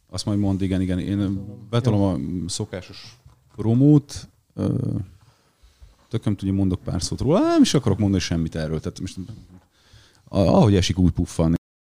Azt majd mondd, igen. Én betolom a szokásos promót. Tököm tudja, mondok pár szót róla. Nem is akarok mondani semmit erről. Tehát most, ahogy esik, úgy puffan.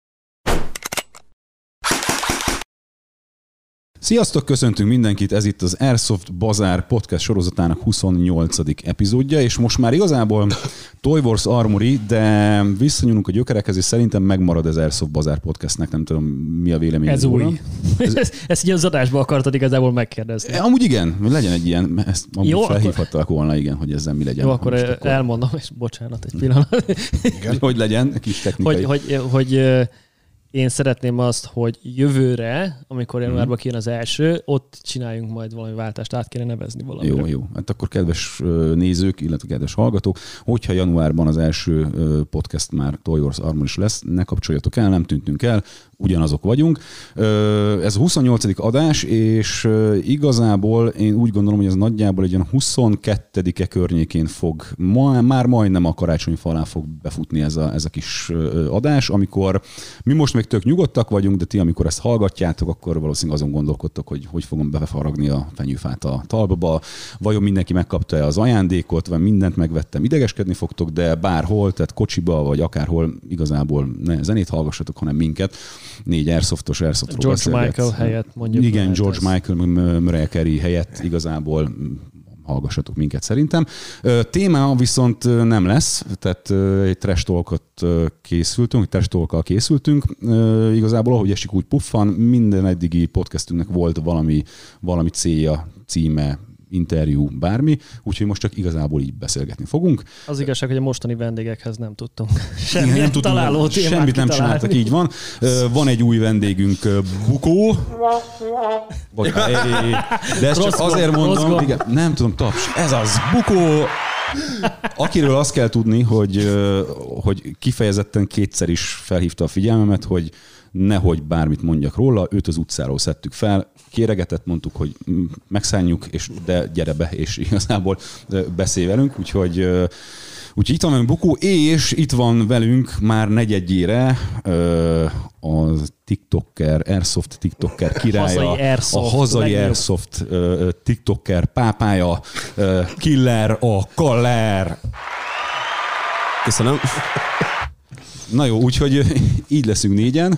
Sziasztok, köszöntünk mindenkit, ez itt az Airsoft Bazár podcast sorozatának 28. epizódja, és most már igazából Toy Wars Armory, de visszanyúlunk a gyökerekhez, és szerintem megmarad az Airsoft Bazár podcastnek, nem tudom, mi a vélemény. Ez új. Ezt így az adásba akartad igazából megkérdezni. Amúgy igen, legyen egy ilyen, ezt amúgy felhívhattak volna, igen, hogy ezzel mi legyen. Jó, akkor elmondom, és bocsánat egy pillanat. Igen. Hogy legyen, kis technikai. Hogy én szeretném azt, hogy jövőre, amikor januárban kijön az első, ott csináljunk majd valami váltást, át kéne nevezni valamire. Jó. Hát akkor kedves nézők, illetve kedves hallgatók, hogyha januárban az első podcast már Toy Wars Armory is lesz, ne kapcsoljatok el, nem tűntünk el, ugyanazok vagyunk. Ez a 28. adás, és igazából én úgy gondolom, hogy ez nagyjából egy olyan 22-e környékén fog, már majdnem a karácsonyfa alá fog befutni ez a kis adás, amikor mi most még tök nyugodtak vagyunk, de ti, amikor ezt hallgatjátok, akkor valószínűleg azon gondolkodtok, hogy fogom befaragni a fenyőfát a talpba, vajon mindenki megkapta az ajándékot, vagy mindent megvettem, idegeskedni fogtok, de bárhol, tehát kocsiba, vagy akárhol igazából ne zenét hallgassatok, hanem minket. 4 airsoftról George Michael helyett mondjuk. Igen, George Michael, Mariah Carey helyett igazából hallgassatok minket szerintem. Téma viszont nem lesz, tehát egy trash talkkal készültünk. Igazából ahogy esik, úgy puffan, minden eddigi podcastünknek volt valami célja, címe, interjú, bármi, úgyhogy most csak igazából így beszélgetni fogunk. Az igazság, hogy a mostani vendégekhez nem tudtunk semmit nem csináltak, így van. Van egy új vendégünk, Bukó. De ezt csak azért mondom, igen, nem tudom, taps, ez az, Bukó, akiről azt kell tudni, hogy kifejezetten kétszer is felhívta a figyelmemet, hogy nehogy bármit mondjak róla, őt az utcáról szedtük fel, kéregetett, mondtuk, hogy megszálljuk, de gyere be, és igazából beszélj velünk, úgyhogy itt van velünk Bukó, és itt van velünk már negyedjére a TikToker, Airsoft TikToker királya, a hazai Airsoft TikToker pápája, Killer, a Kaller. Köszönöm. Na jó, úgyhogy így leszünk négyen,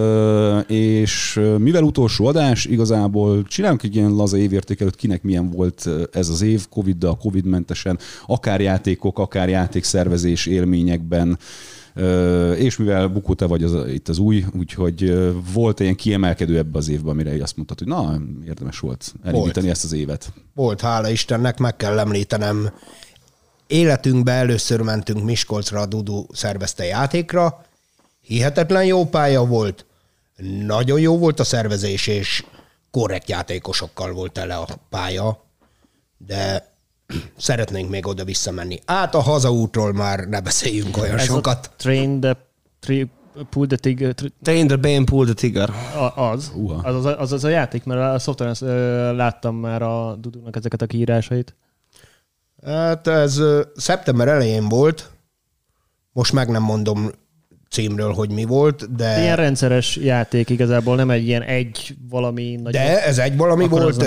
és mivel utolsó adás, igazából csinálunk egy ilyen laza évértékelőt, kinek milyen volt ez az év, Covid-dal, Covid-mentesen, akár játékok, akár játékszervezés élményekben, és mivel Bukó, te vagy itt az új, úgyhogy volt ilyen kiemelkedő ebbe az évben, amire azt mondtad, hogy na, érdemes volt elindítani ezt az évet. Volt, hála Istennek, meg kell említenem. Életünkben először mentünk Miskolcra, a Dudu szervezte játékra. Hihetetlen jó pálya volt, nagyon jó volt a szervezés, és korrekt játékosokkal volt tele a pálya, de szeretnénk még oda visszamenni. A hazaútról már ne beszéljünk olyan sokat. Train the Bane, Pull the Trigger. Az a játék, mert a szoftveren láttam már a Dudunak ezeket a kiírásait. Hát ez szeptember elején volt, most meg nem mondom címről, hogy mi volt, de... Ilyen rendszeres játék igazából, nem egy ilyen valami... De ez egy valami volt,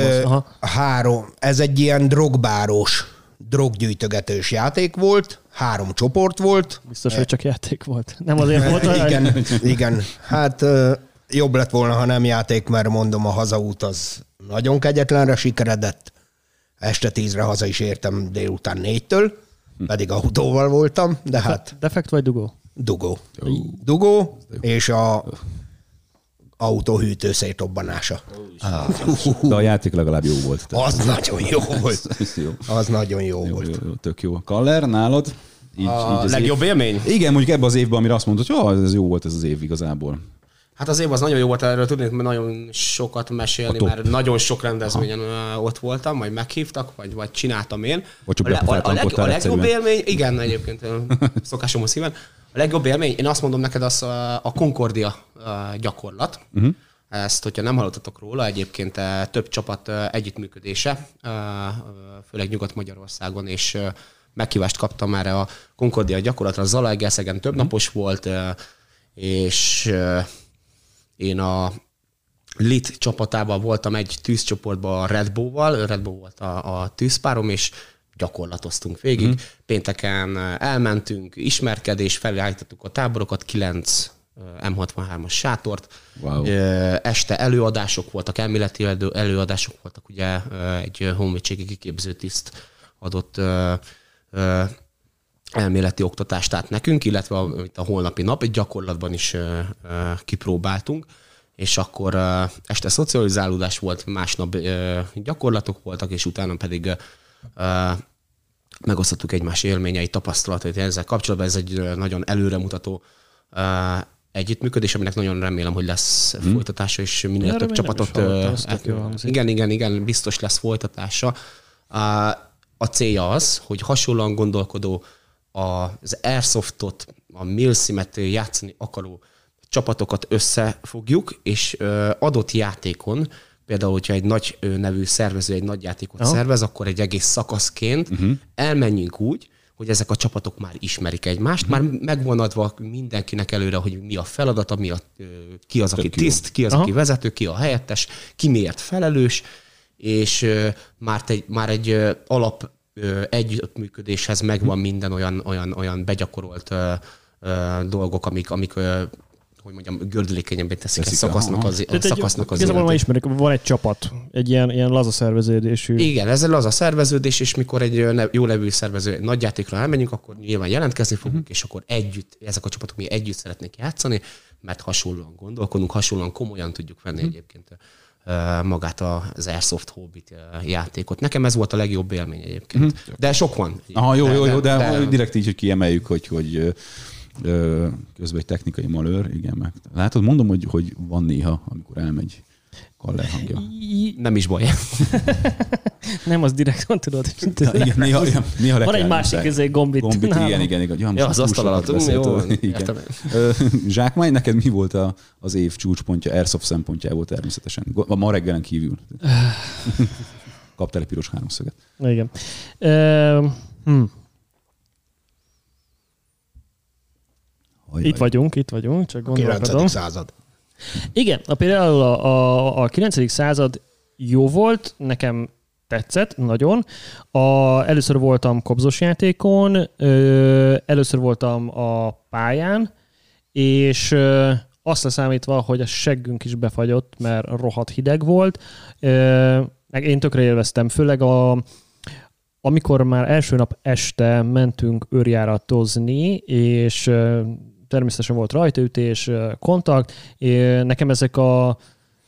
ez egy ilyen drogbáros, droggyűjtögetős játék volt, 3 csoport volt. Biztos, hogy csak játék volt. Nem azért volt? Igen. Hát jobb lett volna, ha nem játék, mert mondom, a hazaút az nagyon kegyetlenre sikeredett. Este 10-re haza is értem délután 4-től, pedig autóval voltam, de hát... Defekt vagy dugó? Dugó, és a autóhűtő szétobbanása. De a játék legalább jó volt. Az nagyon jó volt. Az nagyon jó volt. Jó, tök jó. Kaller, nálad? Így legjobb élmény? Igen, mondjuk ebben az évben, amire azt mondod, hogy ez jó volt ez az év igazából. Hát az év az nagyon jó volt, erről tudnék nagyon sokat mesélni, mert nagyon sok rendezvényen ott voltam, vagy meghívtak, vagy csináltam én. A legjobb élmény, igen, egyébként szokásomhoz szíven, a legjobb élmény, én azt mondom neked, az a Concordia gyakorlat. Ezt, hogyha nem hallottatok róla, egyébként több csapat együttműködése, főleg Nyugat-Magyarországon, és meghívást kaptam erre a Concordia gyakorlatra. Zalaegerszegen több napos volt, és én a Lit csapatában voltam egy tűzcsoportban a Red Bull-val, Red Bull volt a tűzpárom, és gyakorlatoztunk végig. Pénteken elmentünk, ismerkedés, felállítottuk a táborokat, 9 M63-as sátort. Wow. Este előadások voltak, elméleti előadások voltak, ugye egy honvédségi kiképző tiszt adott elméleti oktatást át nekünk, illetve a holnapi nap egy gyakorlatban is kipróbáltunk, és akkor este szocializálódás volt, másnap gyakorlatok voltak, és utána pedig megosztottuk egymás élményeit, tapasztalatait ezzel kapcsolatban. Ez egy nagyon előremutató együttműködés, aminek nagyon remélem, hogy lesz folytatása, és minél több csapatot... Igen, biztos lesz folytatása. A célja az, hogy hasonlóan gondolkodó az Airsoftot, a Milsimet játszani akaró csapatokat összefogjuk, és adott játékon, például, hogyha egy nagy nevű szervező egy nagy játékot szervez, akkor egy egész szakaszként elmenjünk úgy, hogy ezek a csapatok már ismerik egymást, már megvan adva mindenkinek előre, hogy mi a feladata, ki az, aki tiszt, ki az, aki vezető, ki a helyettes, ki miért felelős, és már egy alap együttműködéshez megvan minden olyan begyakorolt dolgok, amik hogy mondjam, gördülékenyebbé teszik a szakasznak az igazából ismerik, van egy csapat, egy ilyen laza szerveződésű. Igen, ez a laza szerveződés, és mikor egy jó nevű szervező egy nagy játékra elmegyünk, akkor nyilván jelentkezni fogunk, és akkor együtt, ezek a csapatok mi együtt szeretnék játszani, mert hasonlóan gondolkodunk, hasonlóan komolyan tudjuk venni egyébként magát az Airsoft Hobbit játékot. Nekem ez volt a legjobb élmény egyébként. De sok van. Jó, de direkt így, hogy kiemeljük, hogy közben egy technikai malőr, igen, meg. Látod, mondom, hogy van néha, amikor elmegy Kaller hangja. Nem is baj. Nem, az direkt van, tudod. Igen, néha van egy másik gombit. Igen. Ja, az asztal alatt. Jó, Zsákmány, neked mi volt az év csúcspontja Airsoft szempontjából természetesen? Ma reggelen kívül. Kaptál egy piros háromszöget. Igen. Itt vagyunk, csak gondolkodom. 9. század. Igen, például a 9. század jó volt, nekem tetszett nagyon. Először voltam kobzos játékon, először voltam a pályán, és azt leszámítva, hogy a seggünk is befagyott, mert rohadt hideg volt. Én tökre élveztem, főleg amikor már első nap este mentünk őrjáratozni, és természetesen volt rajtaütés, kontakt. Nekem ezek a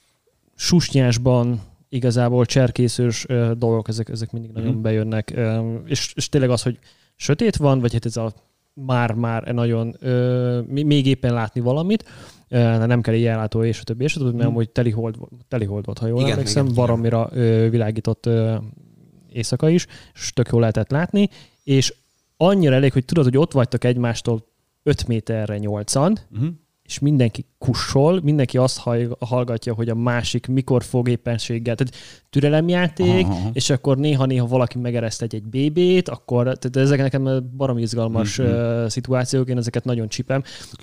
susnyásban igazából cserkészős dolgok, ezek mindig nagyon bejönnek. És tényleg az, hogy sötét van, vagy hát ez a már nagyon még éppen látni valamit, nem kell éjjellátó, és a többi, mert amúgy teli hold volt, ha jól emlékszem, baromira világított éjszaka is, és tök jól lehetett látni, és annyira elég, hogy tudod, hogy ott vagytok egymástól 5 méterre 8-an, és mindenki kussol, mindenki azt hallgatja, hogy a másik mikor fog éppenséggel. Tehát türelemjáték, és akkor néha valaki megereszt egy BB-t, akkor tehát ezek nekem baromi izgalmas szituációk, én ezeket nagyon csipem,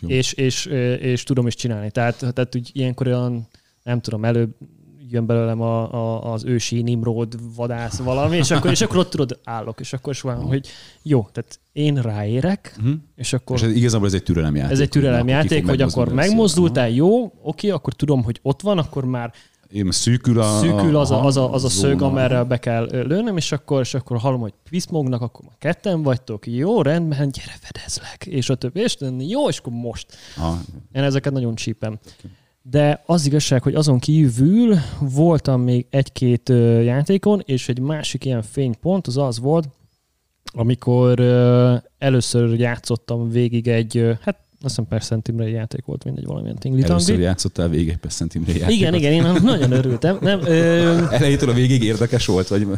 és tudom is csinálni. Tehát úgy ilyenkor olyan, nem tudom, előbb jön belőlem az ősi Nimrod vadász valami, és akkor ott tudod, állok, és akkor is van, hogy jó, tehát én ráérek, és akkor... És igazából ez egy türelemjáték. Ez egy türelemjáték, hogy akkor megmozdultál, jó, oké, akkor tudom, hogy ott van, akkor már szűkül az a szög, amerre be kell lőnöm, és akkor hallom, hogy piszmognak, akkor már ketten vagytok, jó, rendben, gyere, fedezlek, és a többi, és jó, és akkor most. Én ezeket nagyon csípem. De az igazság, hogy azon kívül voltam még egy-két játékon, és egy másik ilyen fénypont az volt, amikor először játszottam végig egy, azt hiszem per centimre játék volt, mindegy valamilyen tingli-tangli. Először játszottál végig egy per centimre játékot. Igen, én nagyon örültem. Elejétől a végig érdekes volt, vagy?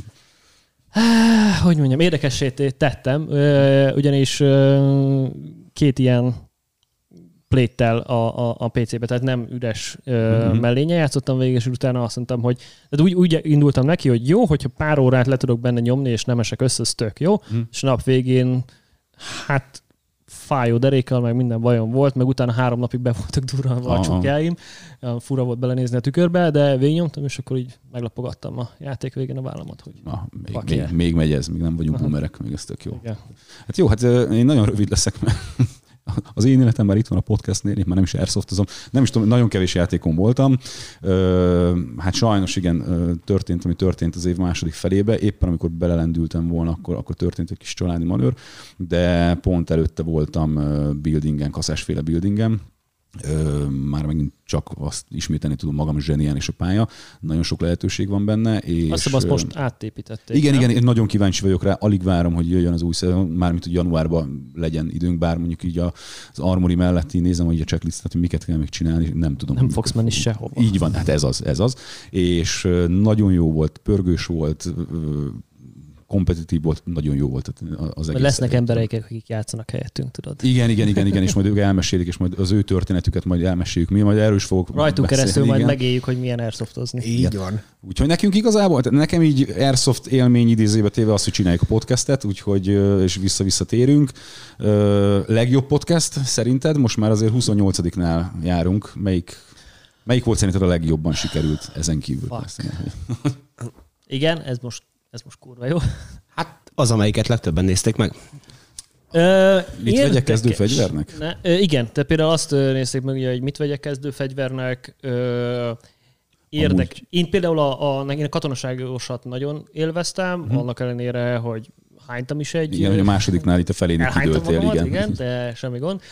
Hogy mondjam, érdekessé tettem, ugyanis 2 ilyen pléttel a PC-be, tehát nem üres mellénye játszottam végig, és utána azt mondtam, hogy úgy indultam neki, hogy jó, hogyha pár órát le tudok benne nyomni, és nem esek össze, az tök jó, és nap végén fájó derékkal, meg minden bajom volt, meg utána 3 napig be voltak durranva a csukjáim. Fura volt belenézni a tükörbe, de végignyomtam, és akkor így meglapogattam a játék végén a vállamat, hogy még megy ez, még nem vagyunk boomerek, még ez tök jó. Igen. Hát jó, én nagyon rövid leszek, mert az én életem már itt van a podcastnél, én már nem is airsoftozom, nem is tudom, nagyon kevés játékon voltam. Hát sajnos igen, történt, ami történt az év második felébe, éppen amikor belelendültem volna, akkor történt egy kis családi manőr, de pont előtte voltam buildingen, kaszásféle buildingen, már megint csak azt ismételni tudom magam, zseniális a pálya, nagyon sok lehetőség van benne. És azt most átépítették. Igen, én nagyon kíváncsi vagyok rá, alig várom, hogy jöjjön az új szezon, mármint hogy januárban legyen időnk, bár mondjuk így az Armory mellett így nézem, hogy a checklistet, hogy miket kell még csinálni, nem tudom. Nem fogsz menni sehova. Így van, hát ez az. És nagyon jó volt, pörgős volt, kompetitív volt, nagyon jó volt az egész. Lesznek emberek, akik játszanak helyettünk, tudod. Igen, és majd ők elmesélik, és majd az ő történetüket majd elmeséljük. Mi majd erről is fogok rajtunk keresztül majd megéljük, hogy milyen airsoftozni. Így van. Úgyhogy nekünk igazából, nekem így airsoft élmény idézőbe téve az, hogy csináljuk a podcastet, úgyhogy és visszatérünk. Legjobb podcast szerinted? Most már azért 28-nál járunk. Melyik volt szerinted a legjobban sikerült ezen kívül? Igen, ez most kurva jó. Hát az, amelyiket legtöbben nézték meg. Mit vegyek kezdőfegyvernek? Igen, te például azt nézték meg, hogy mit vegyek kezdőfegyvernek. Én például a katonaságosat nagyon élveztem, annak ellenére, hogy hánytam is egy... Igen, hogy a másodiknál itt a felénél kidőltél, igen, de semmi gond.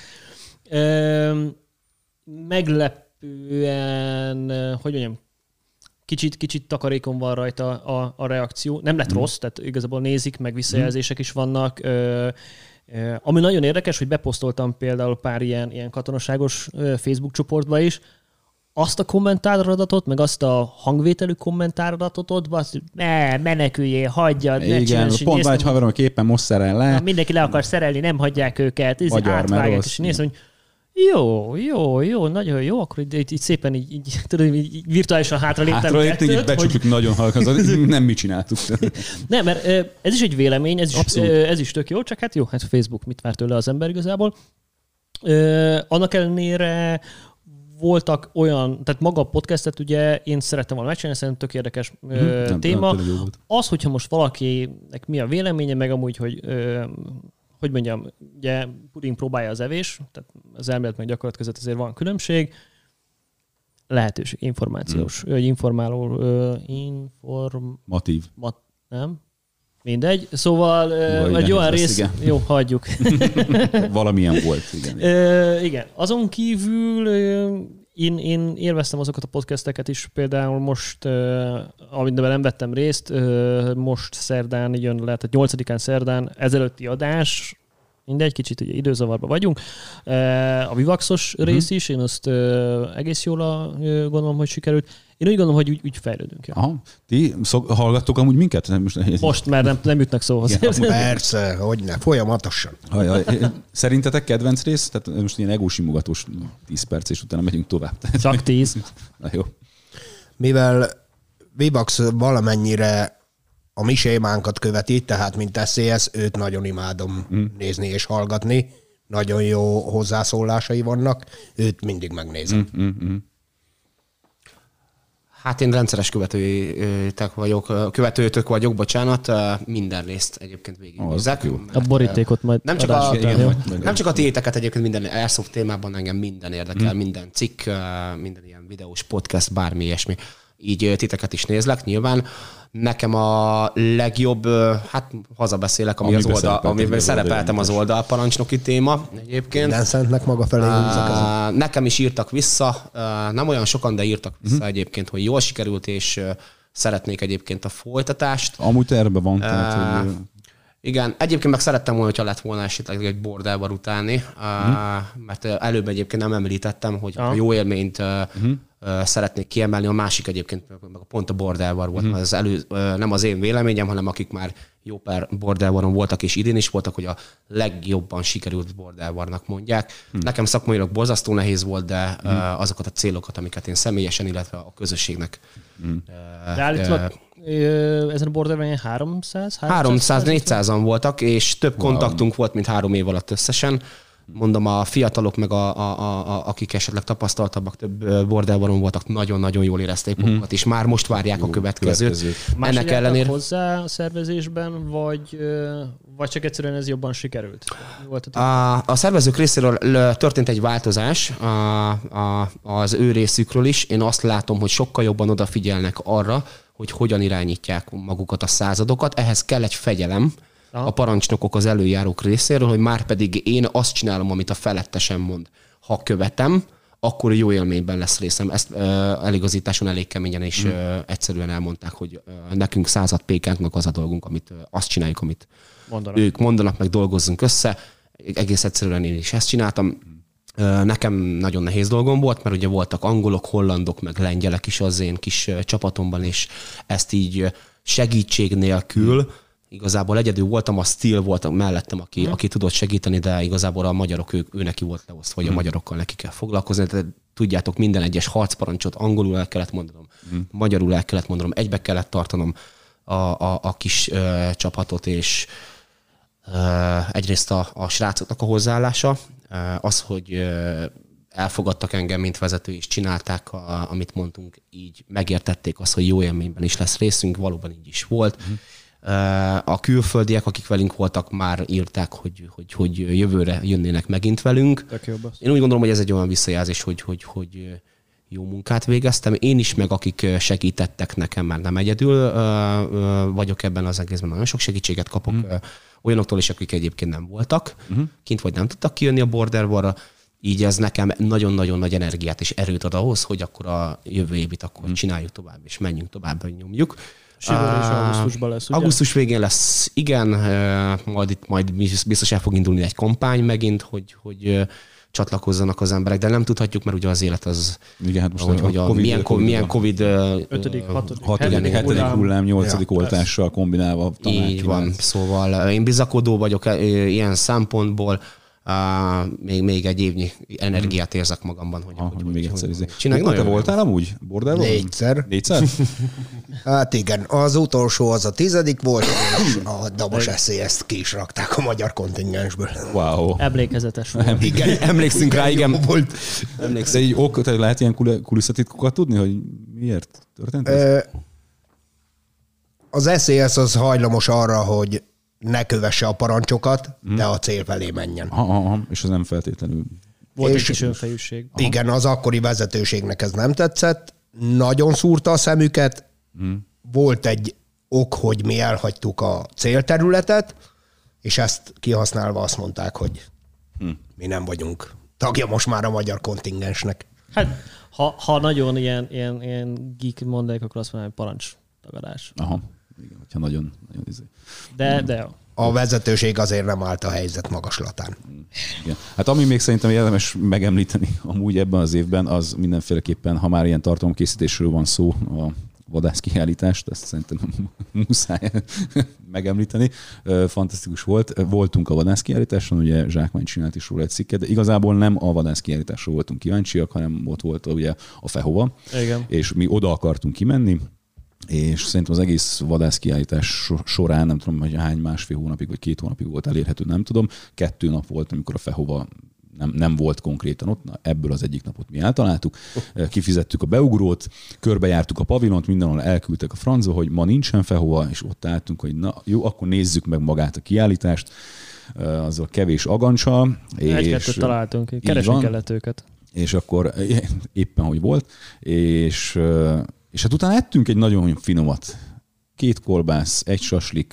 Meglepően, hogy mondjam, kicsit takarékon van rajta a reakció. Nem lett rossz, tehát igazából nézik, meg visszajelzések is vannak. Ami nagyon érdekes, hogy beposztoltam például pár ilyen katonaságos Facebook csoportba is, azt a kommentáradatot, meg azt a hangvételű kommentáradatot ott, azt, meneküljél, hagyjad, ne igen, pont van egy haverom, aki éppen most szerel le. Na, mindenki le akar szerelni, nem hagyják őket, ez átvágják, és nézd, hogy jó, nagyon jó, akkor így szépen így virtuálisan hátraléptem. Így becsukjuk hogy... nagyon halkan, nem mi csináltuk. Nem, mert ez is egy vélemény, ez is tök jó, csak hát Facebook mit vár tőle az ember igazából. Annak ellenére voltak olyan, tehát maga a podcastet ugye én szerettem volna megcsinálni, szerintem tök érdekes téma. Az, hogyha most valakinek mi a véleménye, meg amúgy, hogy mondjam, ugye puding próbálja az evés, tehát az elmélet meg gyakorlat között azért van különbség. Lehetőség, információs, informatív. Nem? Mindegy. Szóval egy olyan rész... Igen. Jó, hagyjuk. Valamilyen volt, igen. Igen. Azon kívül én élveztem azokat a podcasteket is, például most, amiben nem vettem részt, most szerdán jön le, tehát 8-án szerdán ezelőtti adás, mindegy, kicsit ugye időzavarban vagyunk. A Vivaxos rész is, én azt egész jól gondolom, hogy sikerült. Én úgy gondolom, hogy úgy fejlődünk. Ja. Aha. Ti hallgattok amúgy minket? Most már nem jutnak szóhoz. Persze, hogyne, folyamatosan. Szerintetek kedvenc rész? Tehát most ilyen egósimogatós 10 perc, és utána megyünk tovább. Csak 10. Na jó. Mivel Vivax valamennyire a mi sémánkat követi, tehát mint SCS, őt nagyon imádom nézni és hallgatni. Nagyon jó hozzászólásai vannak, őt mindig megnézem. Hát én rendszeres követőtök vagyok, bocsánat, minden részt egyébként végignézek. A borítékot majd nem csak a tiéteket egyébként minden airsoft témában engem minden érdekel, minden cikk, minden ilyen videós podcast, bármi ilyesmi. Így titeket is nézlek, nyilván. Nekem a legjobb, hát hazabeszélek, amiben szerepeltem az oldalparancsnoki téma egyébként. Minden szentnek maga felé húzzak. Nekem is írtak vissza, nem olyan sokan, de írtak vissza egyébként, hogy jól sikerült, és szeretnék egyébként a folytatást. Amúgy terve van. Tehát, hogy... Igen, egyébként meg szerettem volna, hogyha lett volna esetleg egy bordelvar utáni, mert előbb egyébként nem említettem, hogy a jó élményt szeretnék kiemelni, a másik egyébként pont a bordelvar volt, az nem az én véleményem, hanem akik már jó pár bordelvaron voltak, és idén is voltak, hogy a legjobban sikerült bordelvarnak mondják. Nekem szakmailag borzasztó nehéz volt, de azokat a célokat, amiket én személyesen, illetve a közösségnek... De állítólag ezen a borderben 300-400-an voltak, és több kontaktunk volt, mint 3 év alatt összesen. mondom, a fiatalok, meg akik esetleg tapasztaltabbak, több bordelbaron voltak, nagyon-nagyon jól érezték magukat, és már most várják a következőt. Ennek ellenére hozzá a szervezésben, vagy csak egyszerűen ez jobban sikerült? A szervezők részéről történt egy változás az ő részükről is. Én azt látom, hogy sokkal jobban odafigyelnek arra, hogy hogyan irányítják magukat a századokat. Ehhez kell egy fegyelem, a parancsnokok, az előjárók részéről, hogy már pedig én azt csinálom, amit a felettesem mond. Ha követem, akkor jó élményben lesz részem. Ezt eligazításon elég keményen és egyszerűen elmondták, hogy nekünk 100 pékánknak az a dolgunk, amit azt csináljuk, amit ők mondanak, meg dolgozzunk össze. Egész egyszerűen én is ezt csináltam. Nekem nagyon nehéz dolgom volt, mert ugye voltak angolok, hollandok, meg lengyelek is az én kis csapatomban, és ezt segítség nélkül igazából egyedül voltam, a Steel volt mellettem, aki tudott segíteni, de igazából a magyarok, ő neki volt leosztva, hogy a magyarokkal neki kell foglalkozni. De tudjátok, minden egyes harcparancsot angolul el kellett mondanom, magyarul el kellett mondanom, egybe kellett tartanom a kis csapatot, és egyrészt a srácoknak a hozzáállása, az, hogy elfogadtak engem, mint vezető, és csinálták, amit mondtunk, így megértették azt, hogy jó élményben is lesz részünk, valóban így is volt. A külföldiek, akik velünk voltak, már írták, hogy jövőre jönnének megint velünk. Én úgy gondolom, hogy ez egy olyan visszajelzés, hogy jó munkát végeztem. Én is, meg akik segítettek nekem, már nem egyedül vagyok ebben az egészben. Nagyon sok segítséget kapok olyanoktól is, akik egyébként nem voltak kint, vagy nem tudtak kijönni a borderbarra. Így ez nekem nagyon-nagyon nagy energiát és erőt ad ahhoz, hogy akkor a jövő évit akkor csináljuk tovább, és menjünk tovább, hogy nyomjuk. Sivol és augusztusban lesz, ugye? Augusztus végén lesz, igen, majd biztos el fog indulni egy kampány megint, hogy csatlakozzanak az emberek, de nem tudhatjuk, mert ugye az élet az, igen, hát most milyen Covid 5., 6., 7. hullám, 8. oltással kombinálva. Így van, szóval én bizakodó vagyok ilyen szempontból, még egy évnyi energiát érzek magamban, hogy még egyszer csináljuk. Te voltál amúgy borderban? 4-szer. Hát igen, az utolsó az a 10. volt, és a Dabos eszélyezt ki is rakták a magyar kontingensből. Wow. Emlékezetes volt. Igen, emlékszünk rá, igen. Volt. De így lehet ilyen kulisszatitkokat tudni, hogy miért történt ez? Az eszélyes az hajlamos arra, hogy ne kövesse a parancsokat, de a cél felé menjen. És az nem feltétlenül. Volt egy kis önfejűség. Igen, az akkori vezetőségnek ez nem tetszett. Nagyon szúrta a szemüket. Volt egy ok, hogy mi elhagytuk a célterületet, és ezt kihasználva azt mondták, hogy mi nem vagyunk tagja most már a magyar kontingensnek. Hát, ha nagyon ilyen geek mondanék, akkor azt mondom, hogy parancstagadás. Aha. Igen, hogyha nagyon De a vezetőség azért nem állt a helyzet magaslatán. Igen. Hát ami még szerintem érdemes megemlíteni amúgy ebben az évben, az mindenféleképpen, ha már ilyen tartalomkészítésről van szó, a vadászkiállítást, ezt szerintem muszáj megemlíteni. Fantasztikus volt. Voltunk a vadászkiállításon, ugye Zsákmány csinált is róla egy cikket, de igazából nem a vadászkiállításról voltunk kíváncsiak, hanem ott volt ugye a Fehova. Igen. És mi oda akartunk kimenni, és szerintem az egész vadászkiállítás során, nem tudom, hogy hány, 1,5 hónapig vagy 2 hónapig volt elérhető, nem tudom. 2 nap volt, amikor a Fehova nem volt konkrétan ott, ebből az egyik napot mi eltaláltuk, kifizettük a beugrót, körbejártuk a pavilont, mindenhol elküldtek a francba, hogy ma nincsen Fehova, és ott álltunk, hogy na jó, akkor nézzük meg magát a kiállítást, azzal kevés agancsa. Egy-kettőt találtunk, keresni kellett őket. És akkor éppen, hogy volt, és hát utána ettünk egy nagyon finomat. 2 kolbász, egy saslik.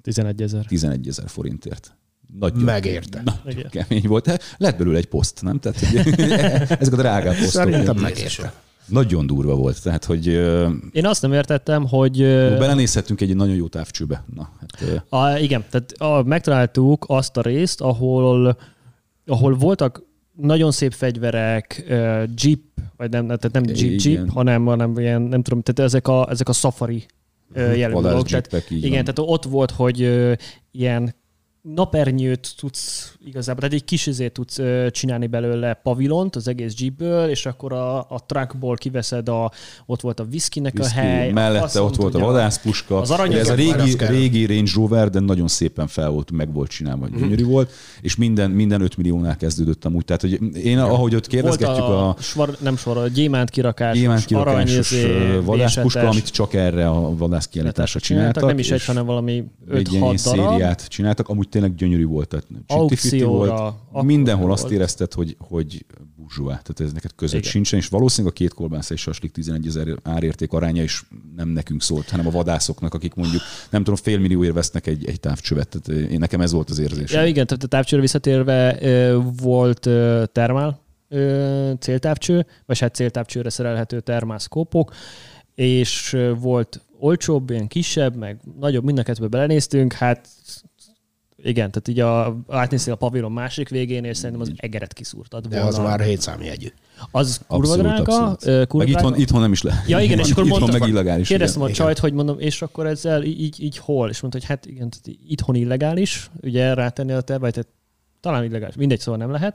11 000 forintért. Nagyon megérte. Nagyon kemény volt. Lett belőle egy poszt, nem? Tehát, ezek a drágább posztok. Szerintem megérte. Nagyon durva volt. Tehát, hogy... Én azt nem értettem, hogy... Belenézhettünk egy nagyon jó távcsőbe. Na, hát, igen, tehát megtaláltuk azt a részt, ahol voltak nagyon szép fegyverek, jeep, vagy nem jeep, hanem ilyen, nem tudom, tehát ezek a safari jellegű dolgok. Igen, tehát ott volt, hogy ilyen napernyőt tudsz igazából, tehát egy kis izét tudsz csinálni belőle pavilont az egész jeepből, és akkor a truckból kiveszed ott volt a whiskynek a hely. Mellette ott volt a vadászpuska. Az ez a régi Range Rover, de nagyon szépen meg volt csinálva, gyönyörű volt, és minden 5 milliónál kezdődött amúgy. Tehát, hogy én, ahogy ott kérdezgetjük a gyémánt kirakásos vadászpuska, amit csak erre a vadászkiállításra csináltak. Nem is egy, hanem valami 5-6 darab. Szériát csináltak, amúgy tényleg gyönyörű volt. Tehát volt. Mindenhol azt érezted, hogy burzsóá, tehát ez neked között sincsen, és valószínűleg a két kolbász és saslik 11 000 árérték aránya is nem nekünk szólt, hanem a vadászoknak, akik mondjuk nem tudom, fél millióért vesznek egy távcsövet. Tehát nekem ez volt az érzés. Ja, igen, tehát a távcsőre visszatérve volt termál céltávcső, vagy hát céltávcsőre szerelhető termászkópok, és volt olcsóbb, ilyen kisebb, meg nagyobb, mind a kettőbe belenéztünk, hát igen, tehát így átnéztél a pavilon másik végén, és szerintem az egeret kiszúrtad volna. De az már 7 számjegyű. Az kurva drága. Meg itthon nem is lehet. Ja, igen, és akkor mondtam, meg illegális. Kérdeztem a csajt, hogy mondom, és akkor ezzel így hol? És mondta, hogy hát igen, itthon illegális, ugye rátenni a tervet, talán illegális, mindegy, szóval nem lehet.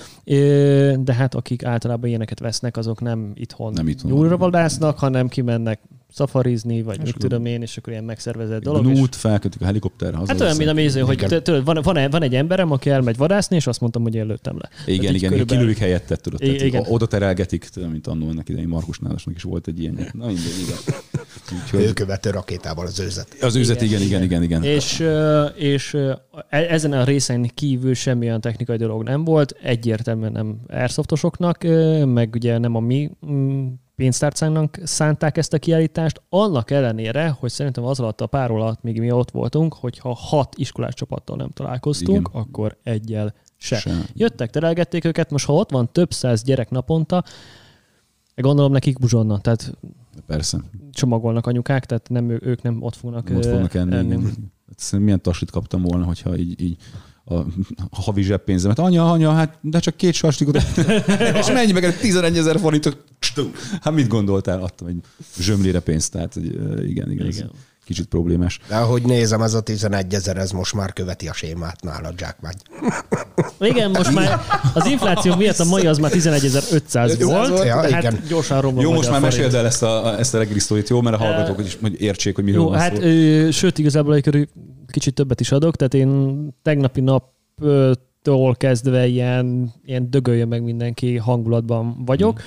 De hát akik általában ilyeneket vesznek, azok nem itthon nyúlra vadásznak, hanem kimennek szafarizni, vagy mit tudom én, és akkor ilyen megszervezett dolog. Gnút, felkötik a helikopterre. Hát olyan, mint a méző, hogy van egy emberem, aki elmegy vadászni, és azt mondtam, hogy én lőttem le. Igen, kilőjük helyettet, tudod. Oda terelgetik, mint annól ennek idején Markus Nádasnak is volt egy ilyen. Na mindegy, igen. Ő követő rakétával az őzet. Az őzet, igen. És ezen a részen kívül semmilyen technikai dolog nem volt, egyértelműen nem airsoftosoknak, meg ugye nem a mi pénztárcának szánták ezt a kiállítást, annak ellenére, hogy szerintem az alatt a pár alatt, még mi ott voltunk, hogyha 6 iskolás csapattal nem találkoztunk, igen, akkor egyel se. Jöttek, terelgették őket, most ha ott van több száz gyerek naponta, gondolom nekik buzsonna, tehát persze. Csomagolnak anyukák, tehát ők nem ott fognak enni. Milyen tasit kaptam volna, hogyha így a havi zseppénzemet. Anya, hát de csak 2 sastikot. És mennyi meg 11 000 forintot. Hát mit gondoltál? Adtam egy zsömlére pénzt. Tehát igen. Kicsit problémás. De ahogy nézem, ez a 11 000, ez most már követi a sémát nálad, zsákmány. Igen, most már az infláció miatt a mai az már 11.500 volt. Ja, hát igen. Gyorsan romlott. Jó, most már meséld el ezt a reggeli sztorit, jó? Mert a hallgatók is hogy értsék, hogy miről van szó. Sőt, igazából egy kicsit többet is adok, tehát én tegnapi naptól kezdve ilyen dögöljön meg mindenki hangulatban vagyok,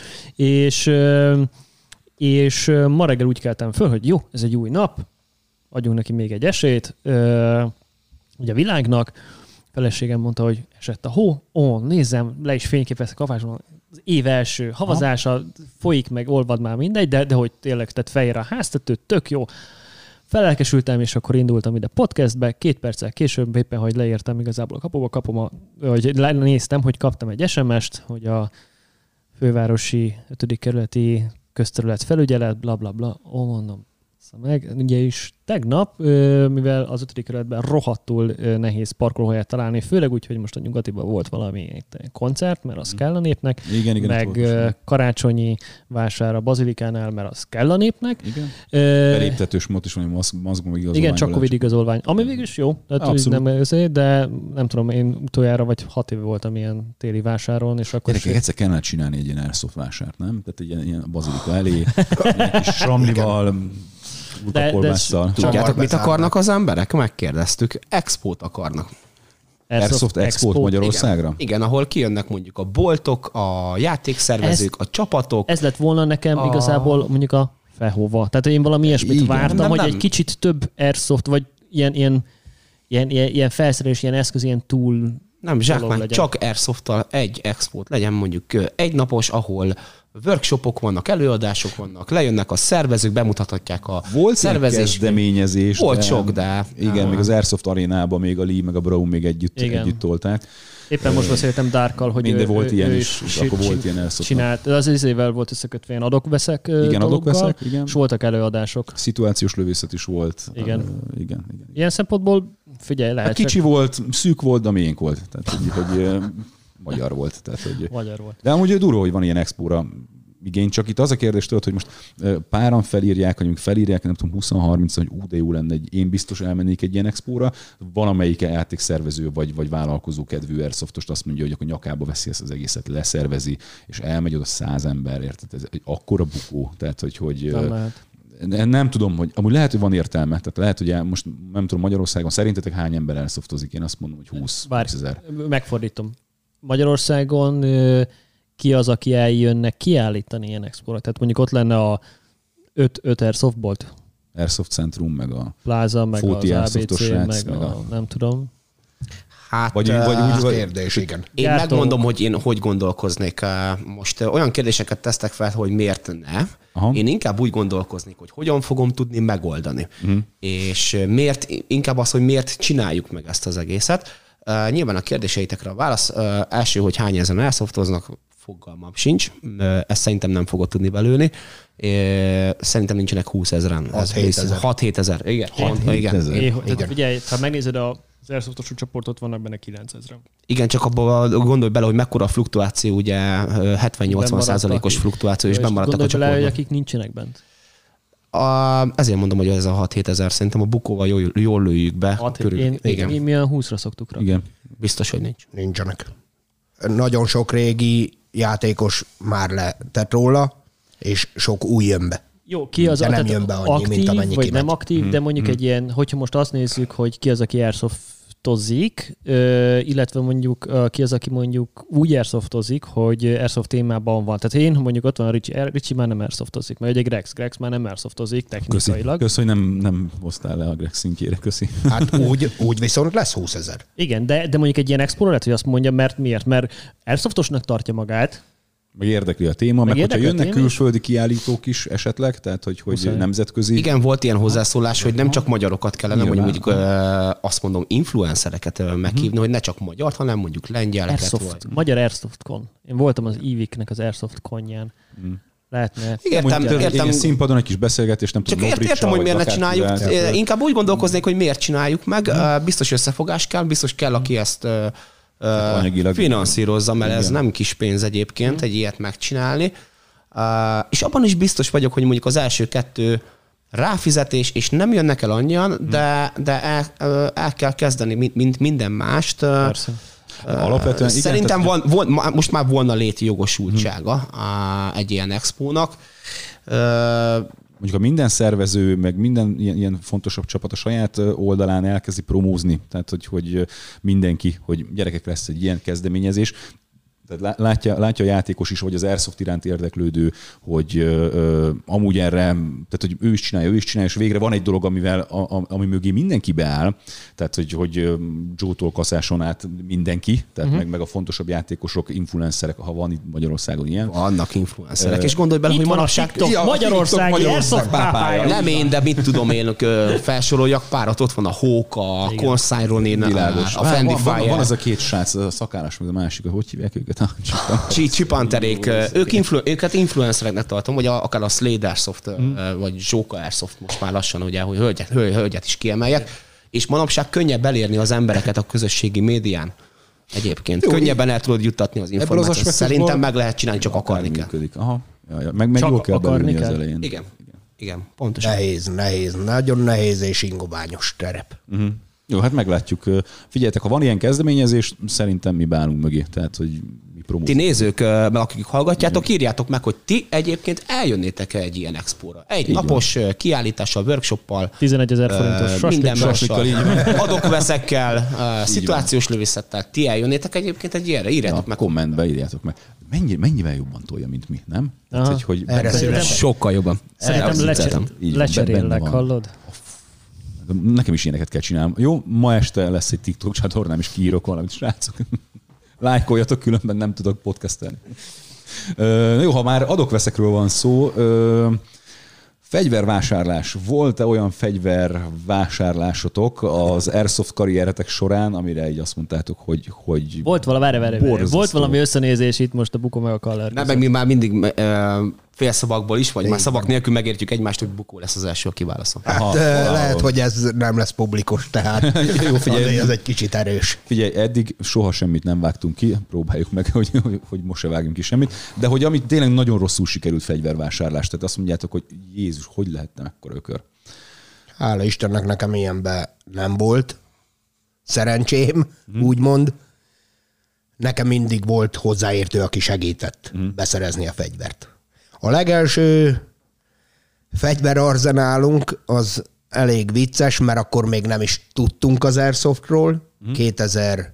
és ma reggel úgy keltem föl, hogy jó, ez egy új nap, adjunk neki még egy esélyt. Ugye a világnak, feleségem mondta, hogy esett a hó, nézzem, le is fényképeztek az év első havazása, folyik meg, olvad már mindegy, de hogy tényleg tett fejre a háztető, tök jó. Felelkesültem, és akkor indultam ide podcastbe, 2 perccel később éppen, hogy leértem igazából a kapuba, hogy néztem, hogy kaptam egy SMS-t, hogy a fővárosi 5. kerületi közterület felügyelet, blablabla, mondom, meg. Ugye is tegnap, mivel az 5. kerületben rohadtul nehéz parkolóhelyet találni, főleg úgy, hogy most a Nyugatiban volt valami koncert, mert az kell a népnek, igen, meg karácsonyi vásár a Bazilikánál, mert az kell a népnek. Igen. Beléptetős mód is van, maszkban igazolvány. Igen, csak Covid igazolvány. Ami végül is jó, de nem tudom, én utoljára vagy 6 éve voltam ilyen téli vásáron, és akkor... Egyszer kellene csinálni egy ilyen airsoft vásárt, nem? Tehát ilyen Bazilika elé, egy kis ramlival, Tudjátok, mit akarnak az emberek? Megkérdeztük. Expót akarnak. Airsoft Expót Magyarországra? Igen, ahol kijönnek mondjuk a boltok, a játékszervezők, a csapatok. Ez lett volna nekem igazából mondjuk a felhova. Tehát én valami ilyesmit vártam, hogy egy kicsit több Airsoft, vagy ilyen felszerelés, ilyen eszköz, ilyen túl... Nem, zsákmány, csak Airsofttal egy expót legyen mondjuk egynapos, ahol workshopok vannak, előadások vannak, lejönnek a szervezők, bemutathatják a szervezést. Volt kezdeményezés. Volt sok, de... Igen, még az Airsoft arénában még a Lee meg a Brown még együtt tolták. Éppen most beszéltem Dárkkal, hogy minden volt ilyen is, akkor volt ilyen Airsoft. Csinált, az izével volt összekötve ilyen adok-veszek dologgal, és voltak előadások. Szituációs lövészet is volt. Igen. Igen. Ilyen szempontból figyelj, lehet. Kicsi volt, szűk volt, de miénk volt. Tehát, hogy magyar volt. Tehát, hogy... Magyar volt. De amúgy durva, hogy van ilyen expóra igény. Csak itt az a kérdés, tudod, hogy most páran felírják, vagy felírják, nem tudom, 20-30, hogy de jó lenne, én biztos elmennék egy ilyen expóra, valamelyik játékszervező vagy vállalkozó kedvű Airsoftost azt mondja, hogy akkor nyakába veszi ezt az egészet, leszervezi, és elmegy oda 100 ember, érted? Ez egy akkora bukó, tehát hogy nem tudom, hogy amúgy lehet, hogy van értelme. Tehát lehet, hogy most nem tudom, Magyarországon szerintetek hány ember airsoftozik? Én azt mondom, hogy 20 000. Megfordítom. Magyarországon ki az, aki eljönnek kiállítani ilyen expóra? Tehát mondjuk ott lenne a 5 Airsoftbolt. Airsoft Centrum, meg a Plaza, meg Fóti az ABC, srác, meg a nem tudom. Hát, vagy kérdés, igen. Én megmondom, hogy én hogy gondolkoznék. Most olyan kérdéseket tesztek fel, hogy miért ne. Aha. Én inkább úgy gondolkoznék, hogy hogyan fogom tudni megoldani. És inkább az, hogy miért csináljuk meg ezt az egészet. Nyilván a kérdéseitekre a válasz. Első, hogy hány ezen airsoftoznak, fogalmam sincs. Ezt szerintem nem fogod tudni belőni. Szerintem nincsenek 20 000-en. 6-7 ezer. Igen. Figyelj, ha megnézed az airsoftos csoportot, vannak benne 9 000-en. Igen, csak abban gondolj bele, hogy mekkora a fluktuáció, ugye 70-80%-os fluktuáció, és bennmaradtak a csoportban. Gondolj bele, akik nincsenek bent. Ezért mondom, hogy ez a 6-7 ezer, szerintem a bukóval jól lőjük be. Én milyen 20-ra szoktuk rá. Igen. Biztos, hogy nincs. Nincsenek. Nagyon sok régi játékos már letett róla, és sok új jön be. Jó, ki az, de nem jön be annyi, aktív, mint amennyi vagy kimegy. nem aktív, de mondjuk egy ilyen, hogyha most azt nézzük, hogy ki az, aki airsoftozik, illetve mondjuk ki az, aki mondjuk úgy airsoftozik, hogy airsoft témában van. Tehát én mondjuk ott van a Ricsi már nem airsoftozik, mert egy Grex már nem airsoftozik technikailag. Köszi, hogy nem hoztál le a Grex szintjére, köszi. Hát úgy viszont lesz 20 000. Igen, de mondjuk egy ilyen explorer lehet, hogy azt mondja, mert miért? Mert airsoftosnak tartja magát, meg érdekli a téma, meg hogyha jönnek külföldi kiállítók is esetleg, tehát hogy nemzetközi. Igen, volt ilyen hozzászólás, hogy nem csak magyarokat kellene, mondjuk azt mondom, influencereket meghívni, hogy ne csak magyart, hanem mondjuk lengyeleket. Airsoft, magyar Airsoft-kon. Én voltam az IVIC-nek az Airsoft-konján. Lehetne. Értem. Ilyen színpadon egy kis beszélgetés, nem tudom. Csak értem, hogy miért ne csináljuk. Inkább úgy gondolkoznék, hogy miért csináljuk meg. Biztos összefogás kell, biztos kell, aki ezt finanszírozza, mert ez nem kis pénz egyébként egy ilyet megcsinálni. És abban is biztos vagyok, hogy mondjuk az első 2 ráfizetés, és nem jönnek el annyian, de el kell kezdeni, mint minden mást. Persze. Alapvetően szerintem most már volna léti jogosultsága egy ilyen expónak. Mondjuk a minden szervező, meg minden ilyen fontosabb csapat a saját oldalán elkezdi promózni, tehát hogy mindenki, hogy gyerekek, lesz egy ilyen kezdeményezés. Tehát látja a játékos is, vagy az Airsoft iránt érdeklődő, hogy amúgy erre, tehát hogy ő is csinálja, és végre van egy dolog, ami mögé mindenki beáll, tehát hogy Joe-tól Kaszáson át mindenki, tehát meg a fontosabb játékosok, influencerek, ha van itt Magyarországon ilyen. Vannak influencerek, és gondolj bele, hogy manapság Magyarország Airsoft pápája. Nem én, de mit tudom én, felsoroljak párat, ott van a Hawk, a Consign Ronin, a Fendi Fire. Van az a 2 srác, a szakállas, meg a másik, hogy hívják őket? Csipanterék. Őket influencereknek tartom, vagy akár a Slade Airsoft, vagy Zsóka Airsoft most már lassan, ugye, hogy hölgyet is kiemeljek. És manapság könnyebb elérni az embereket a közösségi médián. Egyébként. Könnyebben el tudod juttatni az információt. Szerintem meg lehet csinálni, csak akarni kell. Aha. Meg jól kell belülni az elején. Igen, pontosan. Nehéz, nagyon nehéz és ingobányos terep. Jó, hát meglátjuk. Figyeljetek, ha van ilyen kezdeményezés, szerintem mi bánunk mögé. Tehát, hogy mi promózunk. Ti nézők, akik hallgatjátok, írjátok meg, hogy ti egyébként eljönnétek egy ilyen expóra. Egy napos kiállítással, workshoppal. 11 000 forintos minden mással, adok-veszekkel, szituációs lövészettel. Ti eljönnétek egyébként egy ilyenre? Írjátok meg. Kommentbe írjátok meg. Mennyivel jobban tolja, mint mi, nem? Tehát, hogy sokkal jobban. Szerintem lecserélek, hallod? Nekem is ilyeneket kell csinálnom. Jó, ma este lesz egy TikTok csatornám, és kiírok valamit, srácok. Lájkoljatok, különben nem tudok podcastelni. Jó, ha már adok-veszekről van szó, fegyvervásárlás. Volt-e olyan fegyvervásárlásotok az Airsoft karrieretek során, amire így azt mondtátok, hogy volt valami összenézés itt most a Bukó meg a Kaller. Nem, meg mi már mindig félszavakból is, vagy már szavak nélkül megértjük egymást, hogy Bukó lesz az első, aki válaszol. Hát lehet, hogy ez nem lesz publikus, tehát jó, figyelj, ez egy kicsit erős. Figyelj, eddig soha semmit nem vágtunk ki, próbáljuk meg, hogy most se vágjunk ki semmit, de hogy amit tényleg nagyon rosszul sikerült fegyvervásárlás, tehát azt mondjátok, hogy Jézus, hogy lehetne ekkora ökör? Hála Istennek nekem ilyenben nem volt szerencsém, úgymond. Nekem mindig volt hozzáértő, aki segített beszerezni a fegyvert. A legelső fegyverarzenálunk az elég vicces, mert akkor még nem is tudtunk az Airsoftról. 2007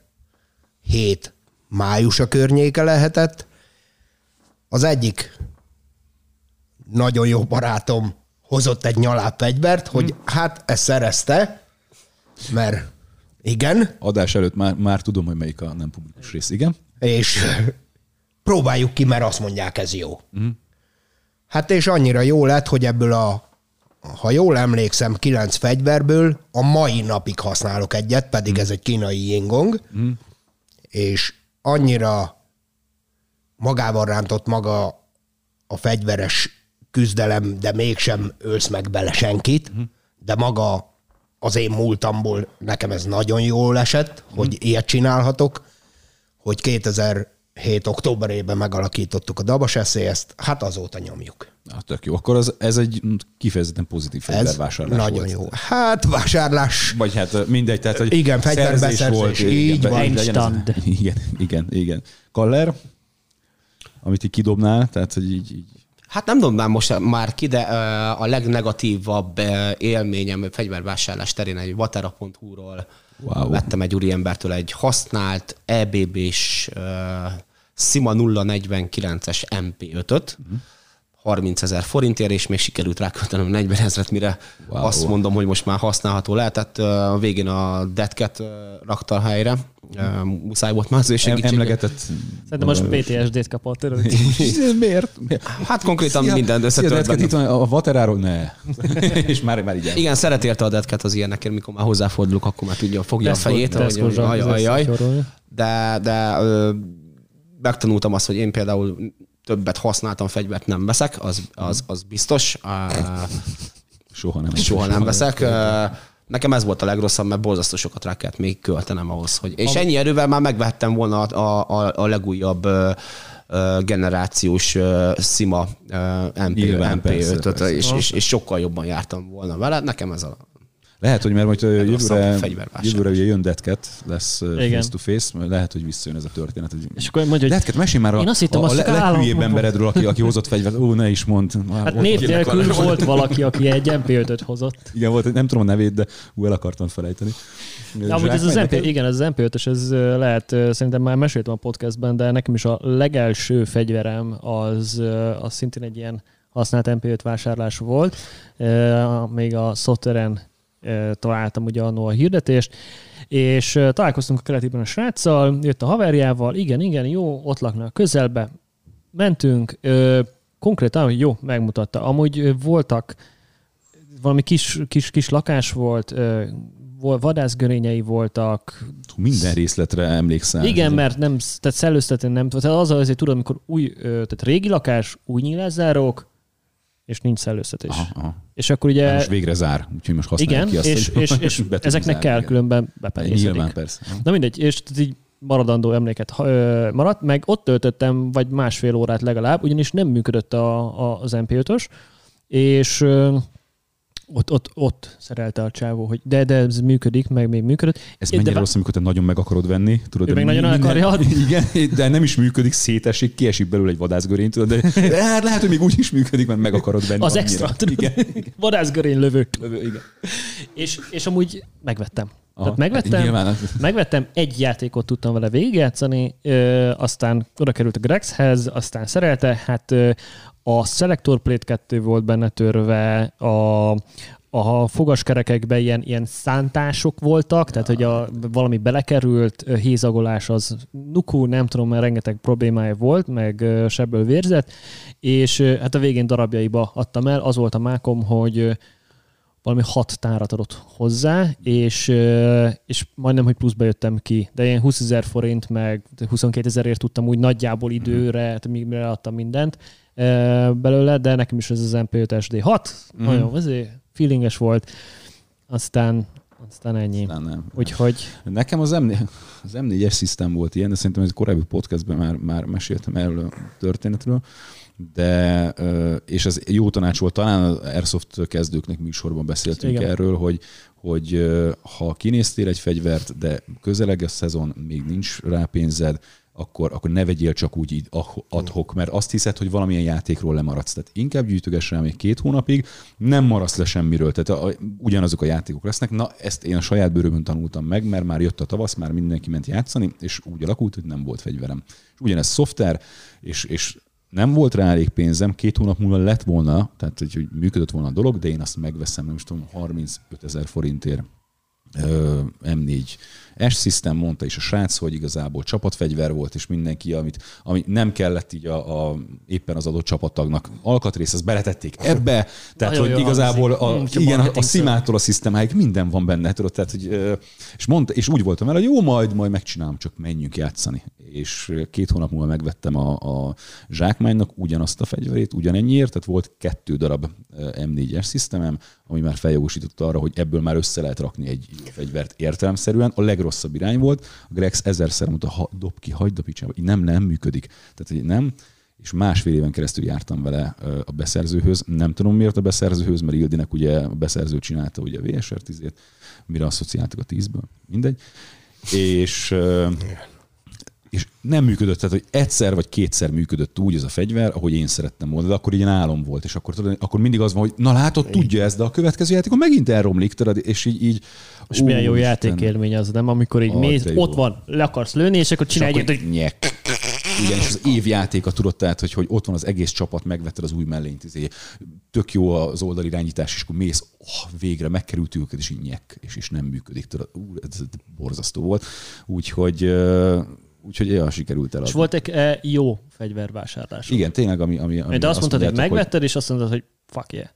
májusa környéke lehetett. Az egyik nagyon jó barátom hozott egy nyaláb fegyvert, hogy hát ezt szerezte, mert igen. Adás előtt már tudom, hogy melyik a nem publikus rész, igen. És próbáljuk ki, mert azt mondják, ez jó. Hát és annyira jó lett, hogy ebből ha jól emlékszem, 9 fegyverből a mai napig használok egyet, pedig ez egy kínai Yingong, és annyira magával rántott maga a fegyveres küzdelem, de mégsem ölsz meg bele senkit, de maga az én múltamból nekem ez nagyon jól esett, hogy ilyet csinálhatok, hogy 2007. októberében megalakítottuk a Dabas eszélyezt, hát azóta nyomjuk. Na, tök jó. Akkor ez egy kifejezetten pozitív fegyvervásárlás nagyon volt. Jó. Hát vásárlás. Vagy hát mindegy, tehát hogy igen, fegyverbeszerzés volt. Így van. Igen. Kaller, amit így kidobnál, tehát hogy így... Hát nem dobnám most már ki, de a legnegatívabb élményem fegyvervásárlás terén egy vatera.hu-ról vettem egy úriembertől egy használt EBB-s Sima 049-es MP5-öt, 30 000 forintért, és még sikerült ráköltenem 40 000-et, mire azt mondom, hogy most már használható lehetett. A végén a Deadcat rakta a helyre. Muszáj volt már az ő segítségét. Emlegetett. Szerintem most PTSD-t kapott. Miért? Hát konkrétan minden összetört bennem. Itt van a Vateráról, ne. És már így. Igen, szeret érte a Deadcat az ilyenekért, mikor már hozzáfordulok, akkor már tudja, fogja a fejét. Ajaj. De megtanultam azt, hogy én például többet használtam fegyvert nem veszek, az biztos. Soha nem veszek. Nekem ez volt a legrosszabb, mert borzasztó sokat rá kellett még költenem ahhoz, hogy... És ennyi erővel már megvehettem volna a legújabb generációs Sima MP5-öt, és sokkal jobban jártam volna vele. Nekem ez a... Lehet, hogy mert majd jövőre jön Deadcat, lesz face-to-face, lehet, hogy visszajön ez a történet. És akkor mondja, hogy Deadcat, mesélj már a leghülyébb emberedről, aki hozott fegyvert. Ne is mondd. Hát név nélkül volt valaki, aki egy MP5-öt hozott. Igen, volt, nem tudom a nevét, de el akartam felejteni. Ja, ez az MP5-ös, ez lehet, szerintem már meséltem a podcastben, de nekem is a legelső fegyverem az szintén egy ilyen használt MP5 vásárlás volt. Még a Software-en találtam ugye annó a hirdetést, és találkoztunk a Keletiben a sráccal, jött a haverjával, igen, jó, ott laknak közelbe, mentünk, konkrétan, hogy jó, megmutatta. Amúgy voltak, valami kis lakás volt, vadászgörényei voltak. Minden részletre emlékszel. Igen, mert nem, tehát szellőztetni nem tudod. Tehát azért tudod, amikor tehát régi lakás, új nyílászárók, és nincs szellőztetés. Aha. És akkor ugye... Most végre zár, úgyhogy most használjuk ki azt, és ezeknek kell különben bepenyészedik. Nyilván, persze. Na mindegy, és így maradandó emléket maradt, meg ott töltöttem vagy másfél órát legalább, ugyanis nem működött az MP5-ös, és ott szerelte a csávó, hogy de ez működik, meg még működött. Ez mennyire rossz, amikor te nagyon meg akarod venni. Tudod, ő meg nagyon akarja adni. Igen, de nem is működik, szétesik, kiesik belőle egy vadászgörény, tudod, de lehet, hogy még úgy is működik, mert meg akarod venni. Az extra, igen. Vadászgörény lövő. Igen. És amúgy megvettem. Tehát megvettem, egy játékot tudtam vele végigjátszani, aztán oda került a Grexhez, aztán szerelte, hát a Selector Plate 2 volt benne törve, a fogaskerekekben ilyen szántások voltak, tehát hogy valami belekerült, hézagolás az nuku, nem tudom, mert rengeteg problémája volt, meg sebből vérzett, és hát a végén darabjaiba adtam el, az volt a mákom, hogy valami 6 tárat adott hozzá, és majdnem, hogy pluszba jöttem ki. De ilyen 20 000 forint, meg 22 000-ért tudtam úgy nagyjából időre, mire adtam mindent. belőle, de nekem is ez az MP5 SD6, nagyon feelinges volt, aztán ennyi. Nem. Úgyhogy... Nekem az M4-es System volt ilyen, de szerintem ez korábbi podcastben már meséltem erről a történetről, de, és ez jó tanács volt, talán az Airsoft kezdőknek műsorban beszéltünk erről, hogy ha kinéztél egy fegyvert, de közeleg a szezon, még nincs rá pénzed, akkor ne vegyél csak úgy így ad-hoc, mert azt hiszed, hogy valamilyen játékról lemaradsz. Tehát inkább gyűjtögess rá még 2 hónapig, nem maradsz le semmiről. Tehát ugyanazok a játékok lesznek. Na, ezt én a saját bőrömön tanultam meg, mert már jött a tavasz, már mindenki ment játszani, és úgy alakult, hogy nem volt fegyverem. És ugyanez szoftver, és nem volt rá elég pénzem, 2 hónap múlva lett volna, tehát hogy működött volna a dolog, de én azt megveszem, nem is tudom, 35 000 forintért M4 S-System, mondta is a srác, hogy igazából csapatfegyver volt, és mindenki, ami nem kellett így éppen az adott csapattagnak alkatrész, azt beletették ebbe, tehát hogy igazából a szimától a szisztemáig minden van benne, tudod, tehát, hogy, és úgy voltam el, hogy jó, majd megcsinálom, csak menjünk játszani. És 2 hónap múlva megvettem a zsákmánynak ugyanazt a fegyverét, ugyanennyiért, tehát volt 2 darab M4-es szisztemem, ami már feljogosította arra, hogy ebből már össze lehet rakni egy fegyvert értelemszerűen. A legrosszabb irány volt. A Grex 1000-szer mondta, dob ki, hagyd a picsába. Így nem működik. Tehát, hogy nem. És 1,5 éven keresztül jártam vele a beszerzőhöz. Nem tudom miért a beszerzőhöz, mert Ildinek ugye a beszerző csinálta ugye a VSR 10-ét, mire asszociáltak a 10-ből. Mindegy. És nem működött, tehát hogy 1 vagy 2 működött úgy ez a fegyver, ahogy én szerettem volna, de akkor így álom volt, és akkor mindig az van, hogy na látod, tudja ezt, de a következő játékon megint elromlik, és így és milyen jó játékélmény az, nem? Amikor így mész, ott van, le akarsz lőni, és akkor csinálj egy, hogy nyek. Igen, és az évjátéka tudod, tehát, hogy ott van az egész csapat, megvetted az új mellényt, tök jó az oldalirányítás, és akkor mész, végre megkerült őket, és így nyek, és nem működik. Tudod, ez borzasztó volt. Úgyhogy sikerült eladni. És volt egy jó fegyvervásárlás. Igen, tényleg, ami de azt mondtad, hogy megvetted, és azt mondtad, hogy fuck yeah.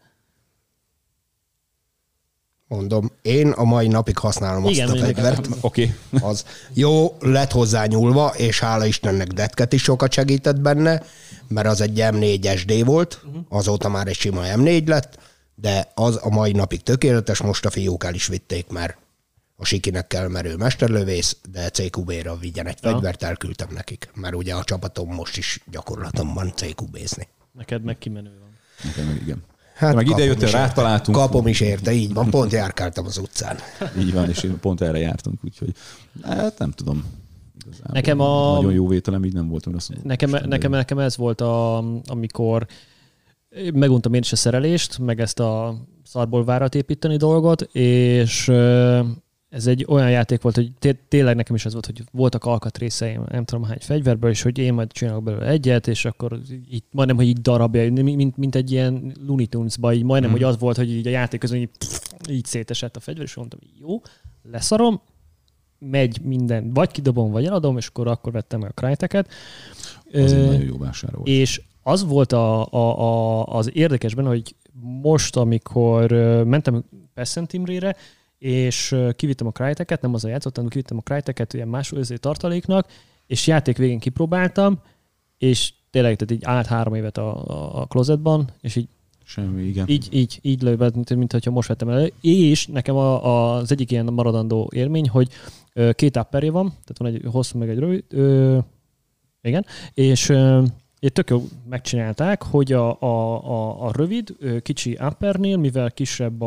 Mondom, én a mai napig használom azt a fegyvert. Oké. Az jó, lett hozzá nyúlva, és hála Istennek Detket is sokat segített benne, mert az egy M4 SD volt, azóta már egy sima M4 lett, de az a mai napig tökéletes, most a fiúk el is vitték, mert a Sikinek kell, mert ő mesterlövész, de CQB-ra vigyen egy fegyvert, elküldtem nekik, mert ugye a csapatom most is gyakorlatom van CQB-zni. Neked meg kimenő van. Nekem meg igen. Hát meg ide jöttél, rátaláltunk. Kapom is érte, így van, pont járkáltam az utcán. Így van, és pont erre jártunk, úgyhogy hát nem tudom. Igazából nekem nagyon jó vételem, így nem volt. Nekem ez volt, amikor meguntam én is a szerelést, meg ezt a szarból várat építeni dolgot, és ez egy olyan játék volt, hogy tényleg nekem is az volt, hogy voltak alkatrészeim, nem tudom hány fegyverből, és hogy én majd csinálok belőle egyet, és akkor így, majdnem, hogy így darabja, mint egy ilyen Looney Tunes-ba, így majdnem, hogy az volt, hogy így a játék közben így szétesett a fegyver, és mondtam, jó, leszarom, megy minden, vagy kidobom, vagy eladom, és akkor vettem meg a Crytek-et. Az egy nagyon jó vásár volt. És az volt az érdekes benne, hogy most, amikor mentem Peasant Imre-re, és kivittem a Crytek-et, nem azzal játszottam, kivittem a Crytek-et ilyen más tartaléknak, és játék végén kipróbáltam, és tényleg tehát így állt 3 évet a closetban, és így semmi, igen. Így lőtt, mint hogyha most vettem el. És nekem az egyik ilyen maradandó élmény, hogy 2 upperje van, tehát van egy hosszú, meg egy rövid, igen, és tök jó megcsinálták, hogy a rövid, kicsi uppernél, mivel kisebb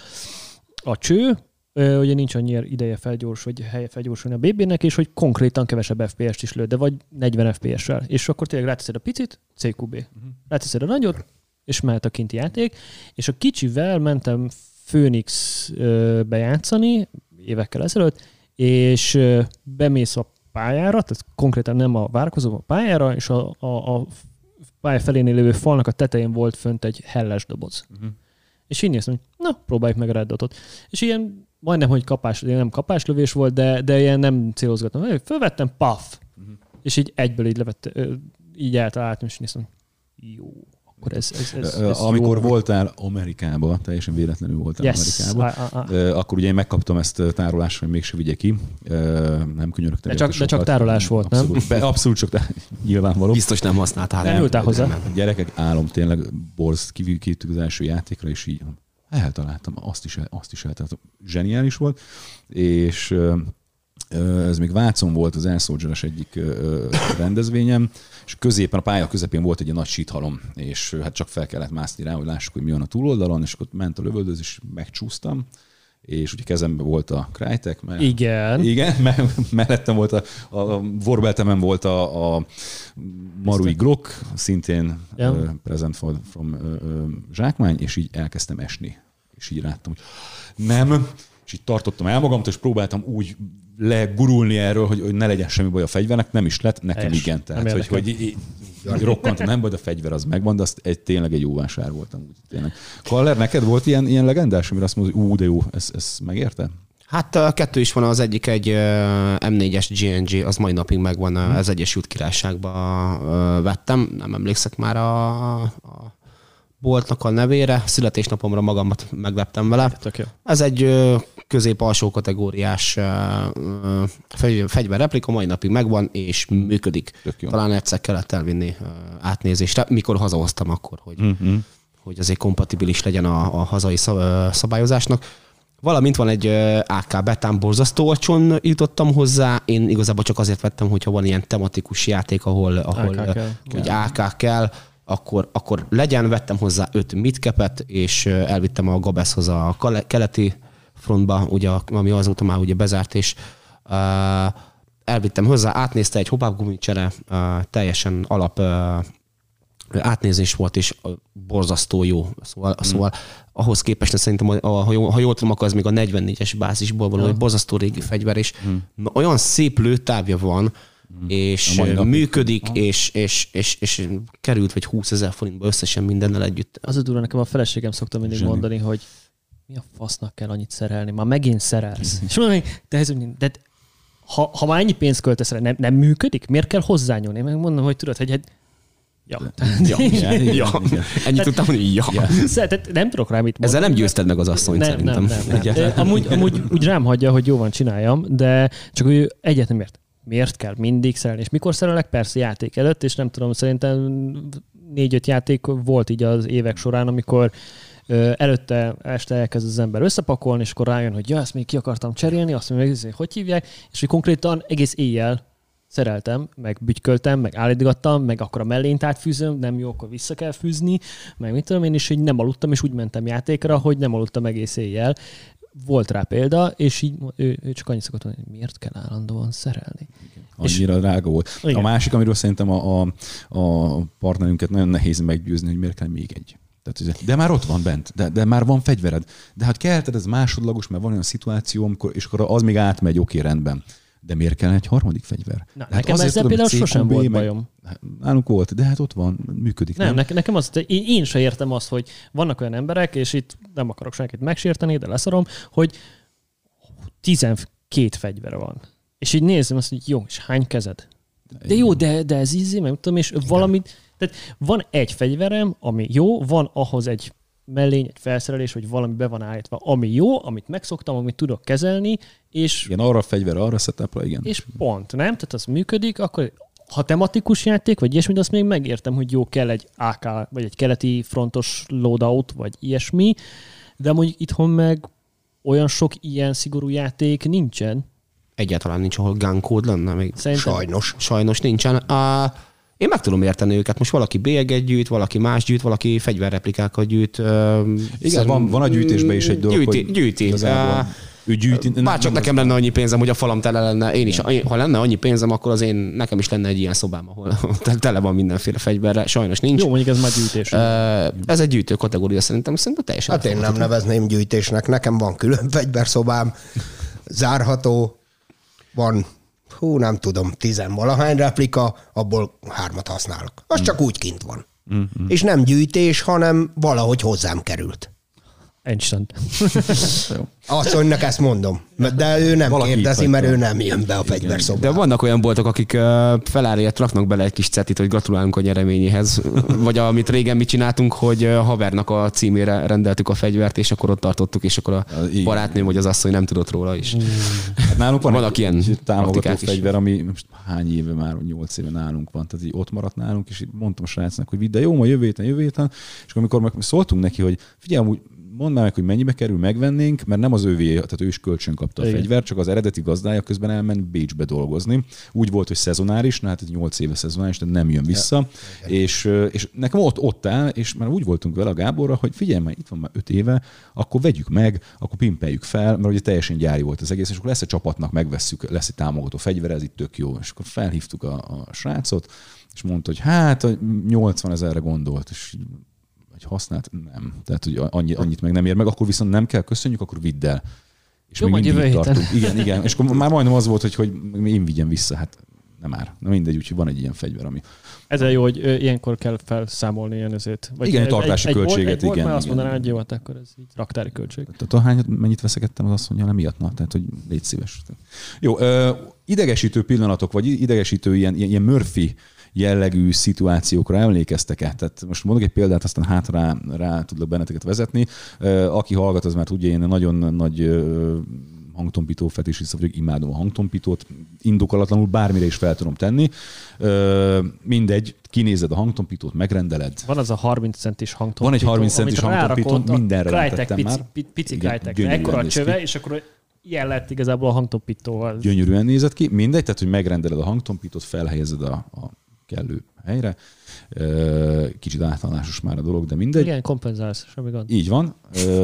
a cső, ugye nincs annyi ideje vagy helye felgyorsulni a BB-nek, és hogy konkrétan kevesebb FPS-t is lőtt, de vagy 40 FPS-sel. És akkor tényleg ráteszed a picit, CQB. Ráteszed a nagyot, és mehet a kinti játék. És a kicsivel mentem Phoenix-be játszani, évekkel ezelőtt, és bemész a pályára, tehát konkrétan nem a várakozó, a pályára, és a pálya felénél lévő falnak a tetején volt fönt egy helles doboz. És így néztem, hogy na, próbáljuk meg a Red Dotot. És ilyen majdnem, hogy nem kapáslövés volt, de ilyen nem célozgattam. Fölvettem, paf! És így egyből így levett, így eltaláltam, és néztem, jó, Amikor voltál Amerikában, teljesen véletlenül voltál Amerikában, akkor ugye én megkaptam ezt tárolásra, hogy mégse vigye ki. Nem könyörögtem. De csak tárolás volt, abszolút, nem? Abszolút csak nyilvánvaló. Biztos nem használtál. Nem ültál hozzá. Gyerekek, álom tényleg, Borz kivitük az első játékra, és így eltaláltam, azt is eltaláltam. Zseniális volt, és ez még Vácon volt az Elszoldzseres egyik rendezvényem, és középen, a pálya közepén volt egy nagy síthalom, és hát csak fel kellett mászni rá, hogy lássuk, hogy mi van a túloldalon, és ott ment a lövöldözés, megcsúsztam, és ugye kezemben volt a Crytek. Igen, mellettem volt a Vorbeltemen volt a Marui Glock, szintén present from zsákmány, és így elkezdtem esni. És így láttam, hogy nem, és így tartottam el magamat, és próbáltam úgy legurulni erről, hogy ne legyen semmi baj a fegyvernek, nem is lett, nekem igen. Tehát, hogy rokkant, nem baj, a fegyver az megvan, de tényleg egy jó vásár voltam. Tényleg. Kaller, neked volt ilyen legendás, amire azt mondod, hogy de jó, ezt megérte? Hát kettő is van, az egyik egy M4-es GNG, az mai napig megvan, az Egyesült Királyságban vettem, nem emlékszek már a boltnak a nevére, születésnapomra magamat megleptem vele. Ez egy közép-alsó kategóriás fegyverreplika, mai napig megvan, és működik. Talán egyszer kellett elvinni átnézésre, mikor hazahoztam akkor, hogy azért kompatibilis legyen a hazai szabályozásnak. Valamint van egy AK betám, borzasztó olcsón jutottam hozzá. Én igazából csak azért vettem, hogyha van ilyen tematikus játék, ahol AK kell, akkor legyen, vettem hozzá 5 midcapet, és elvittem a Gabeszhoz a keleti frontba, ugye, ami azóta már ugye bezárt, és elvittem hozzá, átnézte egy hopápgumicsere, teljesen alap átnézés volt, és borzasztó jó. Szóval ahhoz képest szerintem, ha jól tudom, akkor az még a 44-es bázisból való, egy borzasztó régi fegyver, és olyan szép lőtávja van, és működik, és került vagy 20 000 forintba összesen mindennel együtt. Az a durva, nekem a feleségem szokta mindig mondani, hogy mi a fasznak kell annyit szerelni? Már megint szerelsz. És mondom, de ha már ennyi pénzt költesz rá, nem működik? Miért kell hozzányúlni? Én meg mondom, hogy tudod, hogy Ennyit tudtam, hogy nem tudok rá mit mondani. Ezzel nem győzted meg az asszonyt szerintem. Nem. Amúgy úgy rám hagyja, hogy jó van, csináljam, de csak ő egyetlen miért kell mindig szerelni. És mikor szerelek? Persze játék előtt, és nem tudom, szerintem 4-5 játék volt így az évek során, amikor előtte este elkezd az ember összepakolni, és akkor rájön, hogy ezt még ki akartam cserélni, azt mondja, hogy hívják, és hogy konkrétan egész éjjel szereltem, meg bütyköltem, meg állítgattam, meg akkor a mellényt átfűzöm, nem jó, akkor vissza kell fűzni, meg mit tudom én, és így nem aludtam, és úgy mentem játékra, hogy nem aludtam egész éjjel. Volt rá példa, és így ő csak annyit szokott mondani, hogy miért kell állandóan szerelni. Annyira drága volt. Igen. A másik, amiről szerintem a partnerünket nagyon nehéz meggyőzni, hogy miért kell még egy. Tehát, de már ott van bent, de már van fegyvered. De hát kelted, ez másodlagos, mert van olyan szituáció, és akkor az még átmegy, oké, rendben. De miért kell egy harmadik fegyver? Na, nekem ezzel például sosem volt bajom. Nálunk volt, de hát ott van, működik. Nem? Nekem az, én sem értem azt, hogy vannak olyan emberek, és itt nem akarok senkit megsérteni, de leszarom, hogy 12 fegyvere van. És így nézem azt, hogy jó, és hány kezed? De jó, de ez ízé, meg tudom, és valamit... Tehát van egy fegyverem, ami jó, van ahhoz egy mellény, egy felszerelés, hogy valami be van állítva, ami jó, amit megszoktam, amit tudok kezelni, és... Igen, arra a fegyver, arra a setupra, igen. És pont, nem? Tehát az működik, akkor ha tematikus játék, vagy ilyesmi, azt még megértem, hogy jó, kell egy AK, vagy egy keleti frontos loadout, vagy ilyesmi, de mondjuk itthon meg olyan sok ilyen szigorú játék nincsen. Egyáltalán nincs, ahol gun code lenne még. Szerintem... Sajnos nincsen. Én meg tudom érteni őket. Most valaki bélyeget gyűjt, valaki más gyűjt, valaki fegyverreplikákat gyűjt. Igen, van a gyűjtésben is egy dolog, gyűjti. Ő gyűjti. Bár csak nekem lenne annyi pénzem, hogy a falam tele lenne. Én is, ha lenne annyi pénzem, akkor nekem is lenne egy ilyen szobám, ahol tele van mindenféle fegyverre. Sajnos nincs. Jó, mondjuk ez már gyűjtés. Ez egy gyűjtő kategória szerintem teljesen. Hát én nem nevezném gyűjtésnek. Nekem van külön fegyverszobám, zárható, van nem tudom, 10-valahány replika, abból 3 használok. Az csak úgy kint van. És nem gyűjtés, hanem valahogy hozzám került. Instant. Asszonynak ezt mondom. De ő nem valaki kérdezi, mert ő nem jön be a fegyverszobába. De vannak olyan boltok, akik felállért raknak bele egy kis cetit, hogy gratulálunk a nyereményéhez. Vagy amit régen mi csináltunk, hogy a havernak a címére rendeltük a fegyvert, és akkor ott tartottuk, és akkor a barátnőm vagy az asszony nem tudott róla is. Hát nálunk van ilyen támogató fegyver, ami most hány éve már, 8 éve nálunk van, tehát így ott maradt nálunk, és mondtam a srácnak, hogy vidd, de jó, ma jövő héten, és amikor szóltunk neki, hogy figyelj, amúgy mondd már meg, hogy mennyibe kerül, megvennénk, mert nem az ővé, tehát ő is kölcsön kapta a fegyvert, csak az eredeti gazdája közben elment Bécsbe dolgozni. Úgy volt, hogy szezonáris, hát 8 éve szezonáris, tehát nem jön vissza. És nekem ott áll, és már úgy voltunk vele a Gáborra, hogy figyelj, már itt van már 5 éve, akkor vegyük meg, akkor pimpeljük fel, mert ugye teljesen gyári volt az egész, és akkor lesz egy csapatnak, megvesszük, lesz egy támogató fegyver, ez itt tök jó. És akkor felhívtuk a srácot, és mondta, hogy hát 80 000-re gondolt, és használt? Nem. Tehát, hogy annyit meg nem ér meg, akkor viszont nem kell, köszönjük, akkor vidd el. És jó, még mindig tartunk. Igen. És akkor már majdnem az volt, hogy én vigyem vissza. Hát nem már. Na mindegy, úgyhogy van egy ilyen fegyver, ami... Ezzel jó, hogy ilyenkor kell felszámolni ilyen ezért. Vagy igen, tartási költséget, igen. Mert azt mondaná, hogy jó, akkor ez így raktári költség. Tehát mennyit veszekedtem, az azt mondja, nem miatt, tehát hogy légy szíves. Jó, idegesítő pillanatok, vagy idegesítő ilyen Murphy jellegű szituációkra emlékeztek-e? Tehát most mondok egy példát, aztán hát rá tudlak benneteket vezetni. Aki hallgat, az már tudja, én nagyon nagy hangtompító fetisista vagyok, imádom a hangtompítót, indokolatlanul bármire is fel tudom tenni. Mindegy, kinézed a hangtompítót, megrendeled. Van az a 30 centis hangtompító. Van egy 30 centis hangtompító, mindenre rendeltem már. Pici Crytek, ekkora a csöve, és akkor ilyen lett igazából a hangtompítóval. Gyönyörűen nézett ki. Mindegy, tehát hogy megrendeled a hangtompítót, felhelyezed a kellő helyre. Kicsit általános már a dolog, de mindegy. Igen, kompenzálsz, semmi gond. Így van.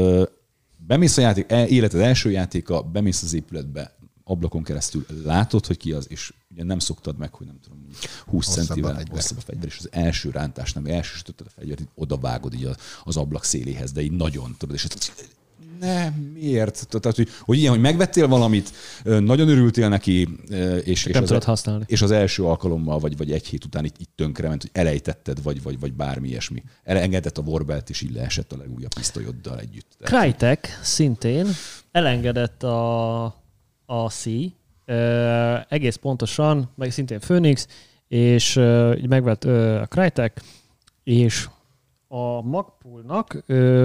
Bemész a játék, életed első játéka, bemész az épületbe, ablakon keresztül látod, hogy ki az, és ugye nem szoktad meg, hogy nem tudom, 20 centivel hosszabb a fegyver, és az első rántás, nem első sütötted a fegyvert, így oda vágod így az ablak széléhez, de így nagyon, tudod, és nem, miért? Tehát, hogy ilyen, hogy megvettél valamit, nagyon örültél neki, és nem tudod használni. És az első alkalommal, vagy egy hét után itt tönkrement, hogy elejtetted, vagy bármi ilyesmi. Elengedett a Warbelt, és így leesett a legújabb pisztolyoddal együtt. Crytek szintén elengedett a C, egész pontosan, meg szintén Phoenix, és így megvett a Crytek, és a Magpoolnak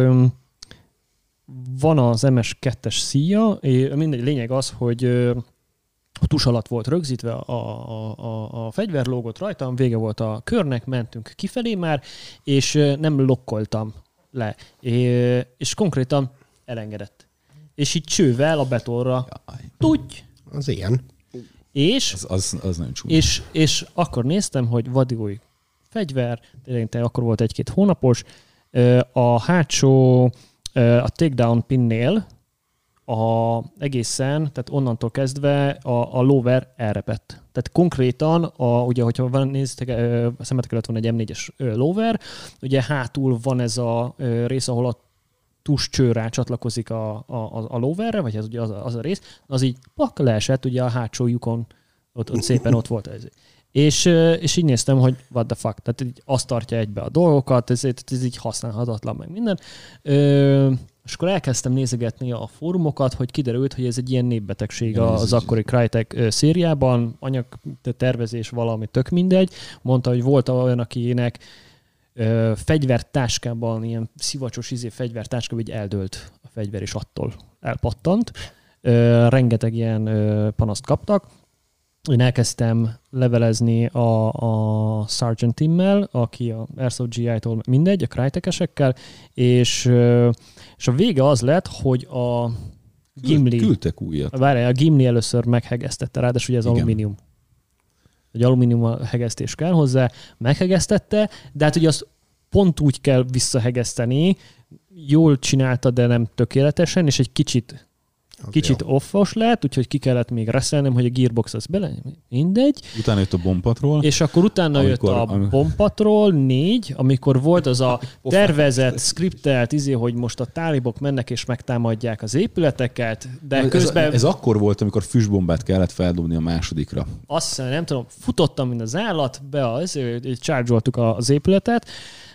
van az MS2-es szíja, mindegy, lényeg az, hogy a tus alatt volt rögzítve a fegyver, lógott rajtam, vége volt a körnek, mentünk kifelé már, és nem lokkoltam le. És konkrétan elengedett. És így csővel a betonra tudj. Az ilyen. És, az nagyon csúnya. És akkor néztem, hogy vadiúj fegyver, tényleg akkor volt 1-2 hónapos, a hátsó a takedown pinnél egészen, tehát onnantól kezdve a lower elrepett. Tehát konkrétan, ugye, hogyha néztek, a szemetek előtt van egy M4-es lower, ugye hátul van ez a rész, ahol a tus csőrá csatlakozik a lowerre, vagy ez ugye az a rész, az így leesett, ugye a hátsó lyukon, ott szépen ott volt ez. És így néztem, hogy what the fuck, tehát így azt tartja egybe a dolgokat, ez így használhatatlan, meg minden. És akkor elkezdtem nézegetni a fórumokat, hogy kiderült, hogy ez egy ilyen népbetegség az akkori Crytek szériában, anyagtervezés valami, tök mindegy. Mondta, hogy volt olyan, akinek fegyvertáskában, ilyen szivacsos fegyvertáskában így eldőlt a fegyver, és attól elpattant. Rengeteg ilyen panaszt kaptak. Én elkezdtem levelezni a Sergeant Timmel, aki a Airsoft GI-tól mindegy, a Crytek-esekkel, és a vége az lett, hogy a Gimli... Küldtek újat. Várjál, a Gimli először meghegesztette, ráadásul ugye ez alumínium. Egy alumínium hegesztés kell hozzá, meghegesztette, de hát ugye azt pont úgy kell visszahegeszteni, jól csinálta, de nem tökéletesen, és egy kicsit offos lett, úgyhogy ki kellett még reszelnem, hogy a gearbox az bele, mindegy. Utána jött a bombpatrol. És akkor utána jött a bombpatrol 4, amikor volt az a tervezett, skriptelt, hogy most a tálibok mennek és megtámadják az épületeket, de közben... Ez akkor volt, amikor füstbombát kellett feldobni a másodikra. Azt hiszem, nem tudom, futottam, mint az állat, charge-oltuk az épületet,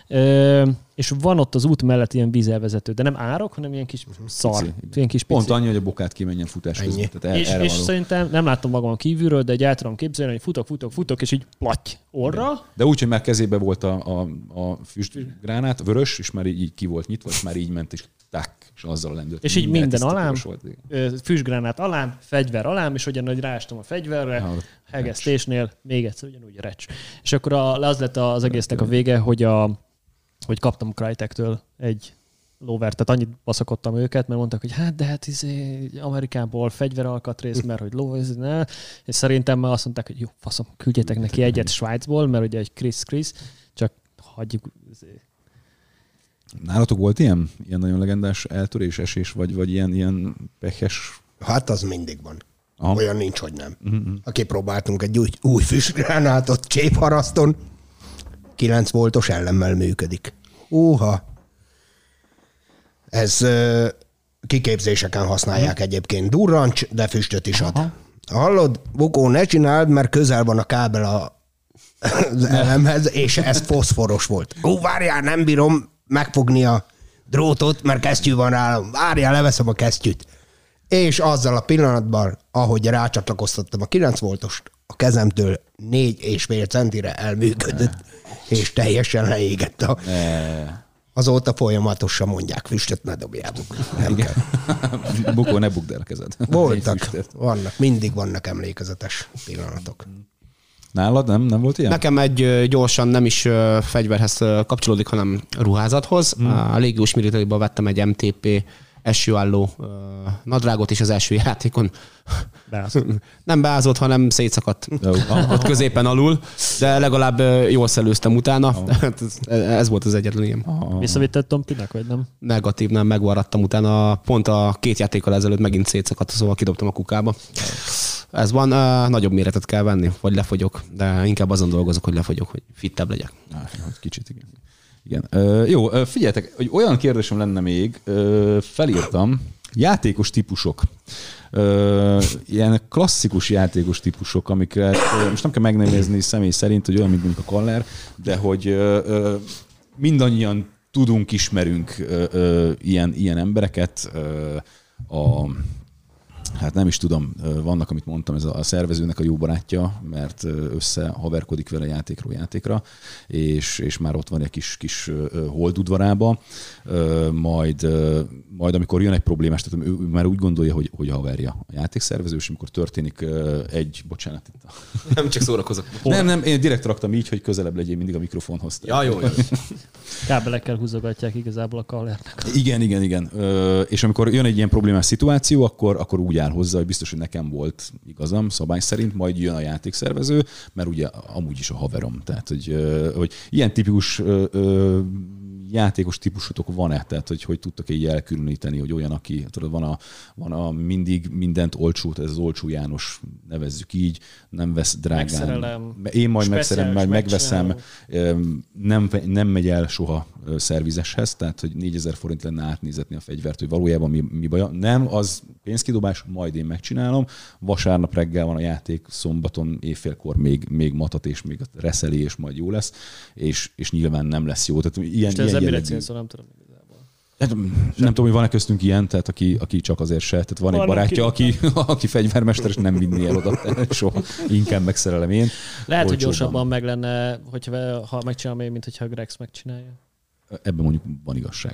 És van ott az út mellett ilyen vízelvezető, de nem árok, hanem ilyen kis szar. Ilyen kis pont annyi, hogy a bokát kimenjen futás közben. És szerintem nem látom magam kívülről, de el tudom képzelni, hogy futok, és így platty orra. De úgy, hogy már kezébe volt a füstgránát, vörös, és már így ki volt nyitva, és már így ment, és és azzal lendült. És így minden alám, füstgránát alám, fegyver alám, és ugyanúgy ráestem a fegyverre, hegesztésnél még egyszer ugyanúgy recs. És akkor az lett az egésznek a vége, hogy kaptam Crytektől egy lóvert, tehát annyit baszakodtam őket, mert mondtak, hogy Amerikából fegyveralkatrész, mert hogy ló, ne. És szerintem már azt mondták, hogy jó, faszom, küldjetek neki egyet Svájcból, mert ugye egy Chris, csak hagyjuk. Nálatok volt ilyen nagyon legendás eltörés, esés, vagy ilyen pehes? Hát az mindig van. Aha. Olyan nincs, hogy nem. Aki próbáltunk egy új füstgránátot csépharaszton, 9 voltos ellemmel működik. Ez kiképzéseken használják egyébként. Durrancs, de füstöt is ad. Aha. Hallod, Bukó, ne csináld, mert közel van a kábel az elemhez, és ez foszforos volt. Várjál, nem bírom megfogni a drótot, mert kesztyű van rá. Várjál, leveszem a kesztyűt. És azzal a pillanatban, ahogy rácsatlakoztattam a 9 voltost, a kezemtől 4,5 centire elműködött, és teljesen leégett Azóta folyamatosan mondják, füstöt ne dobjátok. Nem kell. Bukó, ne bukd el a kezed. Voltak, mindig vannak emlékezetes pillanatok. Nálad nem volt ilyen? Nekem egy gyorsan nem is fegyverhez kapcsolódik, hanem ruházathoz. A légiós militariban vettem egy MTP esőálló nadrágot, és az első játékon nem beázott, hanem szétszakadt ott középen alul, de legalább jól szellőztem utána. Ez volt az egyetlen ilyen. Visszavitted Tompinak, vagy nem? Negatív, nem, megvaradtam utána. Pont a 2 játékkal ezelőtt megint szétszakadt, szóval kidobtam a kukába. Ez van, nagyobb méretet kell venni, vagy lefogyok, de inkább azon dolgozok, hogy lefogyok, hogy fittebb legyek. Kicsit, igen. Igen. Jó, figyeljetek, hogy olyan kérdésem lenne még, felírtam, játékos típusok. Ilyen klasszikus játékos típusok, amiket most nem kell megnevezni személy szerint, hogy olyan, mint mondjuk a Kaller, de hogy mindannyian tudunk, ismerünk ilyen embereket, hát nem is tudom, vannak, amit mondtam, ez a szervezőnek a jó barátja, mert összehaverkodik vele játékról játékra, és már ott van egy kis holdudvarába, majd amikor jön egy problémás, tehát ő már úgy gondolja, hogy haverja a játékszervező, és amikor történik bocsánat. Nem csak szórakozok. Nem, én direkt raktam így, hogy közelebb legyél mindig a mikrofonhoz. Ja, jó. Kábelekkel húzogatják igazából a Kallernek. Igen. És amikor jön egy ilyen problémás szituáció, akkor úgy áll hozzá, hogy biztos, hogy nekem volt igazam szabály szerint, majd jön a játékszervező, mert ugye amúgy is a haverom. Tehát, hogy ilyen tipikus játékos típusotok van-e? Tehát, hogy tudtak így elkülöníteni, hogy olyan, aki, tudod, van a mindig mindent olcsó, ez az olcsó János, nevezzük így, nem vesz drágán. Megszerelem. Én majd megszerelem, majd megveszem, nem megy el soha szervizeshez, tehát, hogy 4000 forint lenne átnézetni a fegyvert, hogy valójában mi baja. Nem, az pénzkidobás, majd én megcsinálom. Vasárnap reggel van a játék, szombaton éjfélkor még matat, és még reszeli, és majd jó lesz, és nyilván nem lesz jó. Tehát ilyen mire célszó, nem tudom igazából. Hát, nem tudom, hogy van-e köztünk ilyen, tehát aki csak azért se. Tehát van egy barátja, aki fegyvermester, és nem vinni el oda, soha inkább megszerelem én. Lehet, hogy gyorsabban meg lenne, ha megcsinálom én, mint hogyha Grex megcsinálja. Ebben mondjuk van igazság.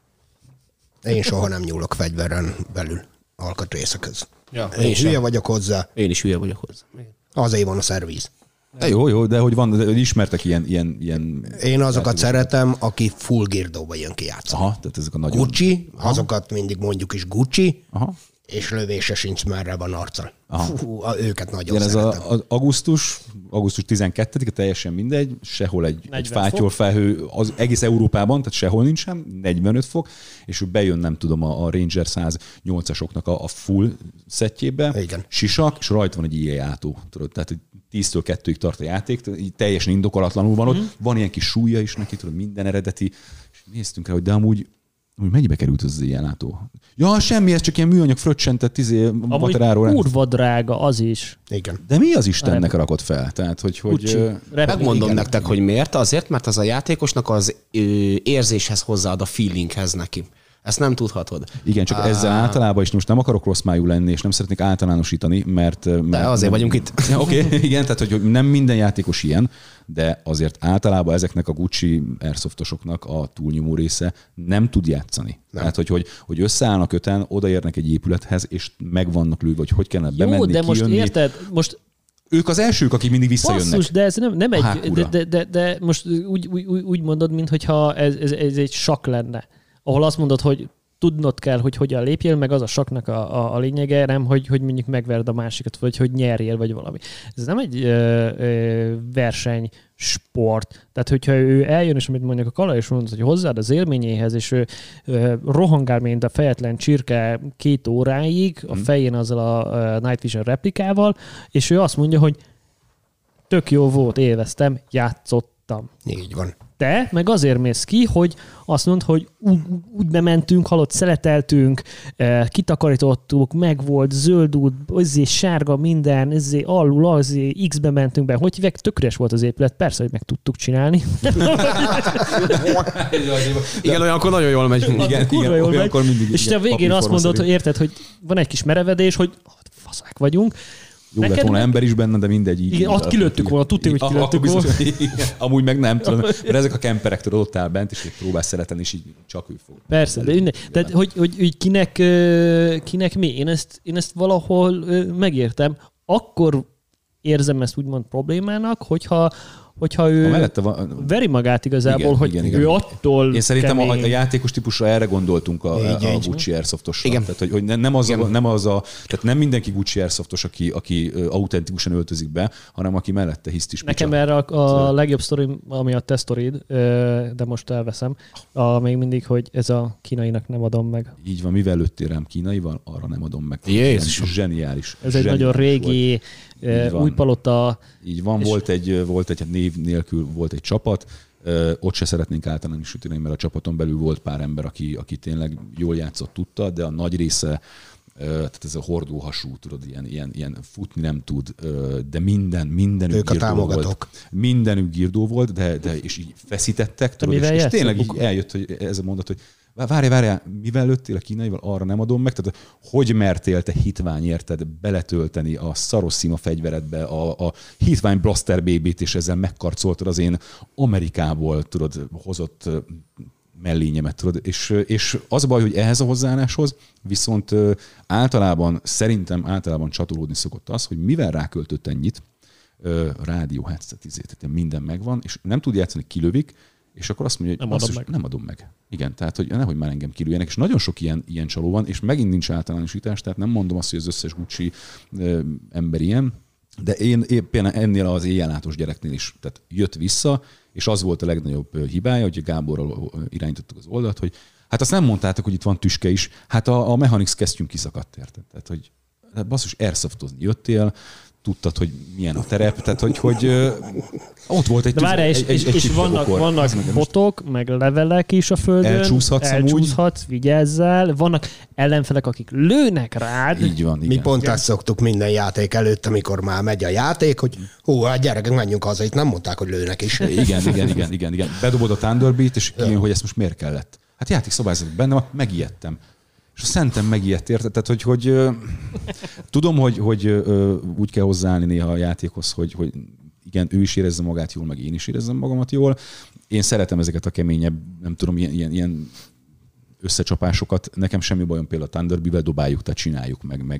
Én soha nem nyúlok fegyveren belül alkatrészekhez. Ja, én hülye vagyok hozzá. Én is hülye vagyok hozzá. Azért van a szerviz. De jó, de hogy ismertek ilyen... Én azokat szeretem, aki full girdóba jön ki játszani. Aha, tehát ezek a nagyon... Gucci, azokat mindig mondjuk is Gucci, és lövése sincs merre van arccal. Őket nagyon igen, szeretem. Ez az augusztus 12-e, teljesen mindegy, sehol egy fátyolfelhő az egész Európában, tehát sehol nincsen, 45 fok, és ő bejön, nem tudom, a Ranger 108-asoknak a full szettjébe, sisak, és rajta van egy IE-játó, tudod, tehát 10-től 2-ig tart a játék, teljesen indokolatlanul van ott, van ilyen kis súlya is neki, tudod, minden eredeti, és néztünk rá, hogy de amúgy Mennyibe került az éjjellátó? Ja, semmi, ez csak ilyen műanyag fröccsentett materáról. Kurva drága az is. Igen. De mi az Istennek rakott fel? Tehát, megmondom nektek, hogy miért. Azért, mert az a játékosnak az érzéshez hozzáad, a feelinghez neki. Ezt nem tudhatod. Igen, csak ezzel általában, és most nem akarok rossz májú lenni, és nem szeretnék általánosítani, mert de azért vagyunk itt. Oké, igen, tehát hogy nem minden játékos ilyen, de azért általában ezeknek a Gucci airsoftosoknak a túlnyomó része nem tud játszani. Nem. Tehát, hogy összeállnak öten, odaérnek egy épülethez, és meg vannak lőve, hogy kellene bemenni, jó, de kijönni. most érted, most ők az elsők, akik mindig visszajönnek. Basszus, de ez nem egy... De most úgy mondod, mintha ez egy sakk lenne, ahol azt mondod, hogy tudnod kell, hogy hogyan lépjél, meg az a sakknak a lényege, nem, hogy mondjuk megverd a másikat, vagy hogy nyerjél, vagy valami. Ez nem egy versenysport. Tehát, hogyha ő eljön, és amit mondjuk a Kala is mondod, hogy hozzáad az élményéhez, és ő rohangál, mint a fejetlen csirke 2 óráig, a fején azzal a Night Vision replikával, és ő azt mondja, hogy tök jó volt, élveztem, játszottam. Így van. Te meg azért mész ki, hogy azt mondod, hogy úgy bementünk, halott, szeleteltünk, kitakarítottuk, megvolt, zöldült, sárga minden, alul, X-be mentünk be. Hogy hívják? Tök üres volt az épület, persze, hogy meg tudtuk csinálni. Igen, olyankor nagyon jól megy. Igen, jól megy. És te a végén azt mondod, hogy érted, hogy van egy kis merevedés, hogy faszák vagyunk. Jó lett volna ember is benne, de mindegy. Így, igen, ott kilőttük volna, tudni, hogy kilőttük volna. Amúgy meg nem tudom, mert ezek a kemperektől ott áll bent, és próbálsz szeretni, és így csak ő fog. Persze, de tehát, hogy kinek mi? Én ezt valahol megértem. Akkor érzem ezt úgymond problémának, hogyha ő veri magát igazából, igen, hogy igen. ő attól én szerintem a játékos típusra erre gondoltunk a Gucci Airsoftossal. Tehát, hogy tehát nem mindenki Gucci Airsoftos, aki autentikusan öltözik be, hanem aki mellette hiszt is. Nekem erre a legjobb sztori, ami a te sztorid, de most elveszem, még mindig, hogy ez a kínainak nem adom meg. Így van, mivel lőttél rám kínaival, arra nem adom meg. Jézus. Zseniális. Ez egy nagyon régi, új palota. Így van, volt egy név nélkül volt egy csapat, ott se szeretnénk általánosítani, mert a csapaton belül volt pár ember, aki tényleg jól játszott, tudta, de a nagy része, tehát ez a hordóhasú, tudod, ilyen futni nem tud, de mindenük girdó volt. Mindenük girdó volt, de és így feszítettek, tudod, és tényleg így eljött, hogy ez a mondat, hogy várjál, mivel lőttél a kínaival, arra nem adom meg. Tehát hogy mertél te hitvány érted beletölteni a szaros szíma fegyveredbe a hitvány Blaster BB-t, és ezzel megkarcoltad az én Amerikából, tudod, hozott mellényemet, tudod. És az a baj, hogy ehhez a hozzáálláshoz viszont szerintem általában csatolódni szokott az, hogy mivel ráköltött ennyit, rádió headset, tehát minden megvan, és nem tud játszani, kilövik, és akkor azt mondja, hogy nem adom meg. Igen, tehát hogy nehogy már engem kilőjenek, és nagyon sok ilyen csaló van, és megint nincs általánosítás, tehát nem mondom azt, hogy az összes Gucci ember ilyen, de én éppen ennél az éjjellátós gyereknél is, tehát jött vissza, és az volt a legnagyobb hibája, hogy Gáborral irányítottuk az oldalt, hogy hát azt nem mondtátok, hogy itt van tüske is, hát a Mechanics kesztyűnk kiszakadt, érted? Tehát, hogy basszus, airsoftozni jöttél, tudtad, hogy milyen a terep, tehát hogy ott volt egy... De várjál, és vannak botok, meg levelek is a földön. Elcsúszhatsz, vigyázzál. Vannak ellenfelek, akik lőnek rád. Így van, igen. Mi pont ezt szoktuk minden játék előtt, amikor már megy a játék, hogy hát gyerekek, menjünk haza, itt nem mondták, hogy lőnek is. Igen. Bedobod a Thunderbird, és kijön, hogy ezt most miért kellett. Hát játékszabályzat benne, megijedtem. És a szentem megijedt, érted? Tehát, hogy tudom, hogy úgy kell hozzáállni néha a játékhoz, hogy igen, ő is érezze magát jól, meg én is érezzem magamat jól. Én szeretem ezeket a keményebb, nem tudom, ilyen összecsapásokat. Nekem semmi bajom például a Thunderbird-vel dobáljuk, tehát csináljuk,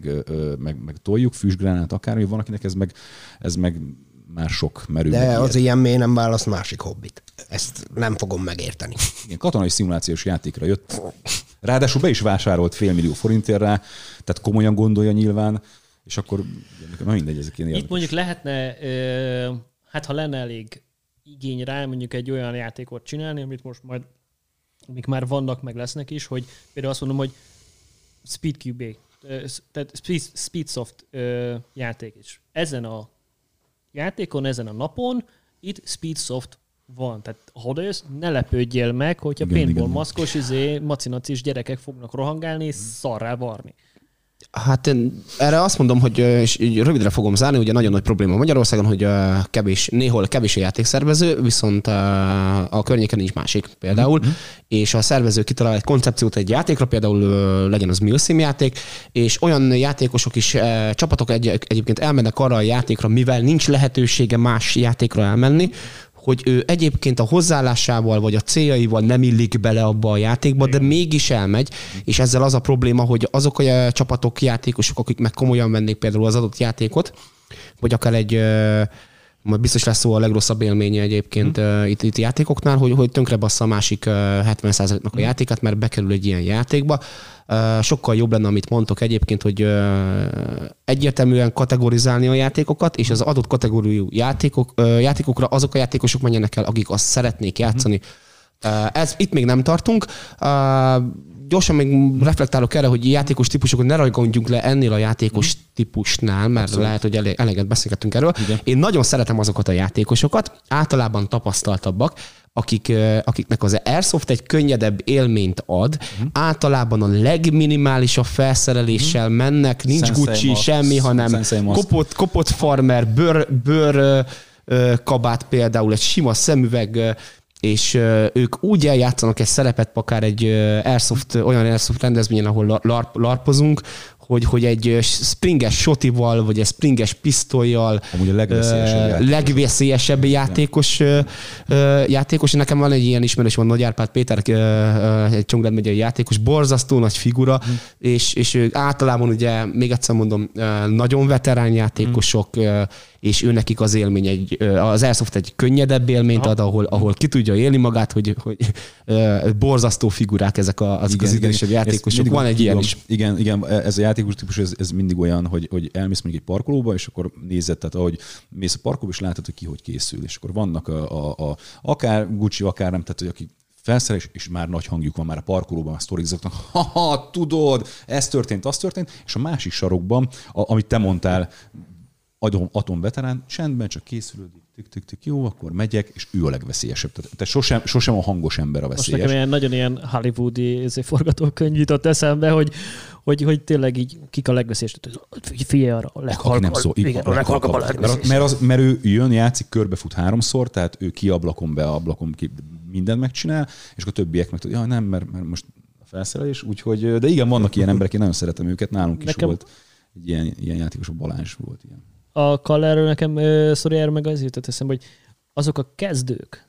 meg toljuk, füstgránát, akármi. Van, akinek ez meg már sok merő. De az ilyen mély nem választ másik hobbit. Ezt nem fogom megérteni. Igen, katonai szimulációs játékra jött. Ráadásul be is vásárolt $500 000 rá, tehát komolyan gondolja nyilván, és akkor mindegy, ezek ilyen itt mondjuk lehetne, hát ha lenne elég igény rá, mondjuk egy olyan játékot csinálni, amit most majd, amik már vannak, meg lesznek is, hogy például azt mondom, hogy SpeedQB, tehát Speedsoft játék is. Ezen a játékon, ezen a napon itt Speedsoft van. Tehát ha odajössz, ne lepődjél meg, hogyha paintball maszkos, macinacis gyerekek fognak rohangálni és szarrá varni. Hát én erre azt mondom, hogy és rövidre fogom zárni, ugye nagyon nagy probléma Magyarországon, hogy néhol kevés a játékszervező, viszont a környéken nincs másik például, és a szervező kitalál egy koncepciót egy játékra, például legyen az Milsim játék, és olyan játékosok is, csapatok egyébként elmennek arra a játékra, mivel nincs lehetősége más játékra elmenni, hogy ő egyébként a hozzáállásával vagy a céljaival nem illik bele abba a játékba, de mégis elmegy, és ezzel az a probléma, hogy azok a csapatok, játékosok, akik meg komolyan vennék például az adott játékot, vagy akár egy, biztos lesz szó a legrosszabb élménye egyébként itt játékoknál, hogy tönkre bassza a másik 70%-nak a játékát, mert bekerül egy ilyen játékba. Sokkal jobb lenne, amit mondtok egyébként, hogy egyértelműen kategorizálni a játékokat, és az adott kategóriú játékokra azok a játékosok menjenek el, akik azt szeretnék játszani. Itt még nem tartunk. Gyorsan még reflektálok erre, hogy játékos típusokat ne rajgondjunk le ennél a játékos típusnál, mert abszolút. Lehet, hogy eleget beszélgettünk erről. Igen. Én nagyon szeretem azokat a játékosokat, általában tapasztaltabbak, akiknek az Airsoft egy könnyedebb élményt ad, általában a legminimálisabb felszereléssel mennek, nincs Sensei Gucci, Max, semmi, hanem kopott farmer, bőr kabát például, egy sima szemüveg, és ők úgy eljátszanak egy szerepet, akár egy olyan Airsoft rendezvényen, ahol larpozunk, hogy egy springes shotival, vagy egy springes pisztollyal amúgy a legveszélyesebb játékos. Nekem van egy ilyen ismerős, van Nagy Árpád Péter, egy Csongrád megyei játékos, borzasztó nagy figura, és ők általában ugye, még egyszer mondom, nagyon veterán játékosok, és ő nekik az élmény, az Airsoft egy könnyedebb élményt ad, ahol ki tudja élni magát, hogy borzasztó figurák ezek az idősebb játékosok. Van egy ilyen is. Igen, ez a játékos típus, ez mindig olyan, hogy elmész még egy parkolóba, és akkor nézed, tehát ahogy mész a parkolóba, és látod, hogy ki hogy készül. És akkor vannak akár Gucci, akár nem, tehát hogy akik felszerel, és már nagy hangjuk van, már a parkolóban már sztorizottak, tudod, ez történt, az történt, és a másik sarokban, amit te mondtál, atomveterán, csendben csak készülődik, tük, jó, akkor megyek, és ő a legveszélyesebb. Tehát sosem a hangos ember a veszélyes. Most nekem nagyon ilyen hollywoodi forgatókönyv jutott eszembe, hogy tényleg így kik a legveszélyesebb. Figyelj arra, a leghalkabb a legveszélyesebb. Mert ő jön, játszik, körbefut 3-szor, tehát ő ki ablakon, be ablakon, ki mindent megcsinál, és akkor a többiek meg tudja, nem, mert most a felszerelés, úgyhogy, de igen, vannak ilyen emberek, én nagyon szeretem őket, nálunk is volt egy ilyen játékos, a Balázs volt ilyen. A Kallerről nekem szoriára meg az jutott eszembe, hogy azok a kezdők.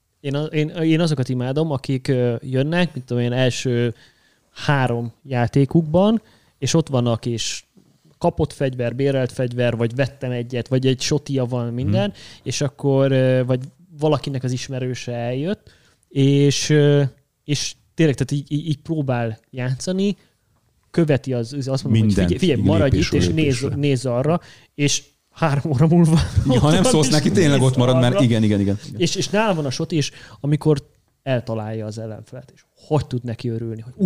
Én azokat imádom, akik jönnek, mint tudom én, első 3 játékukban, és ott vannak, és kapott fegyver, bérelt fegyver, vagy vettem egyet, vagy egy sotia van minden, és akkor vagy valakinek az ismerőse eljött, és tényleg tehát így próbál játszani, követi azt mondom, mindent, hogy figyelj, maradj itt, és nézz arra, és 3 óra múlva... Ha nem szólsz neki, tényleg ott marad, mert igen. És nála van a soti is, amikor eltalálja az ellenfelet, és hogy tud neki örülni, hogy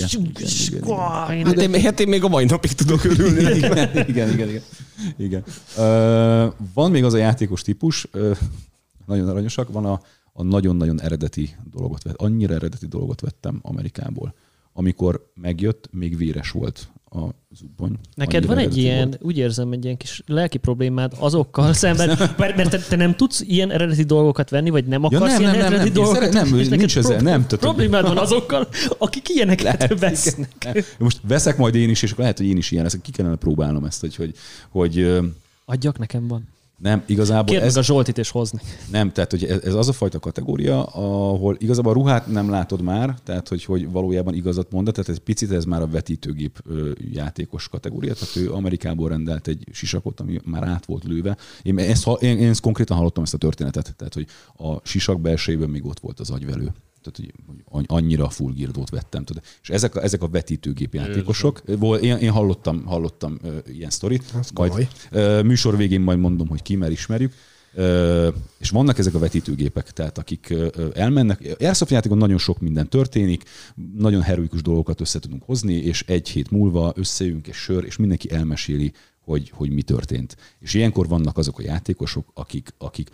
hát én még a mai napig tudok örülni. Igen. Van még az a játékos típus, nagyon aranyosak, van a nagyon-nagyon eredeti dolgot vettem. Annyira eredeti dolgot vettem Amerikából. Amikor megjött, még véres volt a zubbony. Neked van egy ilyen, volt. Úgy érzem, egy ilyen kis lelki problémád azokkal szemben, mert te nem tudsz ilyen eredeti dolgokat venni, vagy nem akarsz ilyen eredeti dolgokat venni? Nincs ezzel, nem. Problémád van azokkal, akik ilyeneket vesznek. Most veszek majd én is, és lehet, hogy én is ilyen leszek. Ki kellene próbálnom ezt, hogy adjak, nekem van. Nem, igazából Kérd meg a Zsoltit és hozni. Nem, tehát hogy ez az a fajta kategória, ahol igazából a ruhát nem látod már, tehát hogy valójában igazat mondat, tehát egy picit ez már a vetítőgép játékos kategória, tehát ő Amerikából rendelt egy sisakot, ami már át volt lőve. Én ezt konkrétan hallottam ezt a történetet, tehát hogy a sisak belsejében még ott volt az agyvelő. Tehát, hogy annyira full girdót vettem. Tudod. És ezek a vetítőgép játékosok. Én hallottam ilyen sztorit. Majd műsor végén majd mondom, hogy ki, mert ismerjük. És vannak ezek a vetítőgépek, tehát akik elmennek. Airsoft játékon nagyon sok minden történik, nagyon heroikus dolgokat össze tudunk hozni, és 1 hét múlva összejövünk egy sör, és mindenki elmeséli, hogy mi történt. És ilyenkor vannak azok a játékosok, akik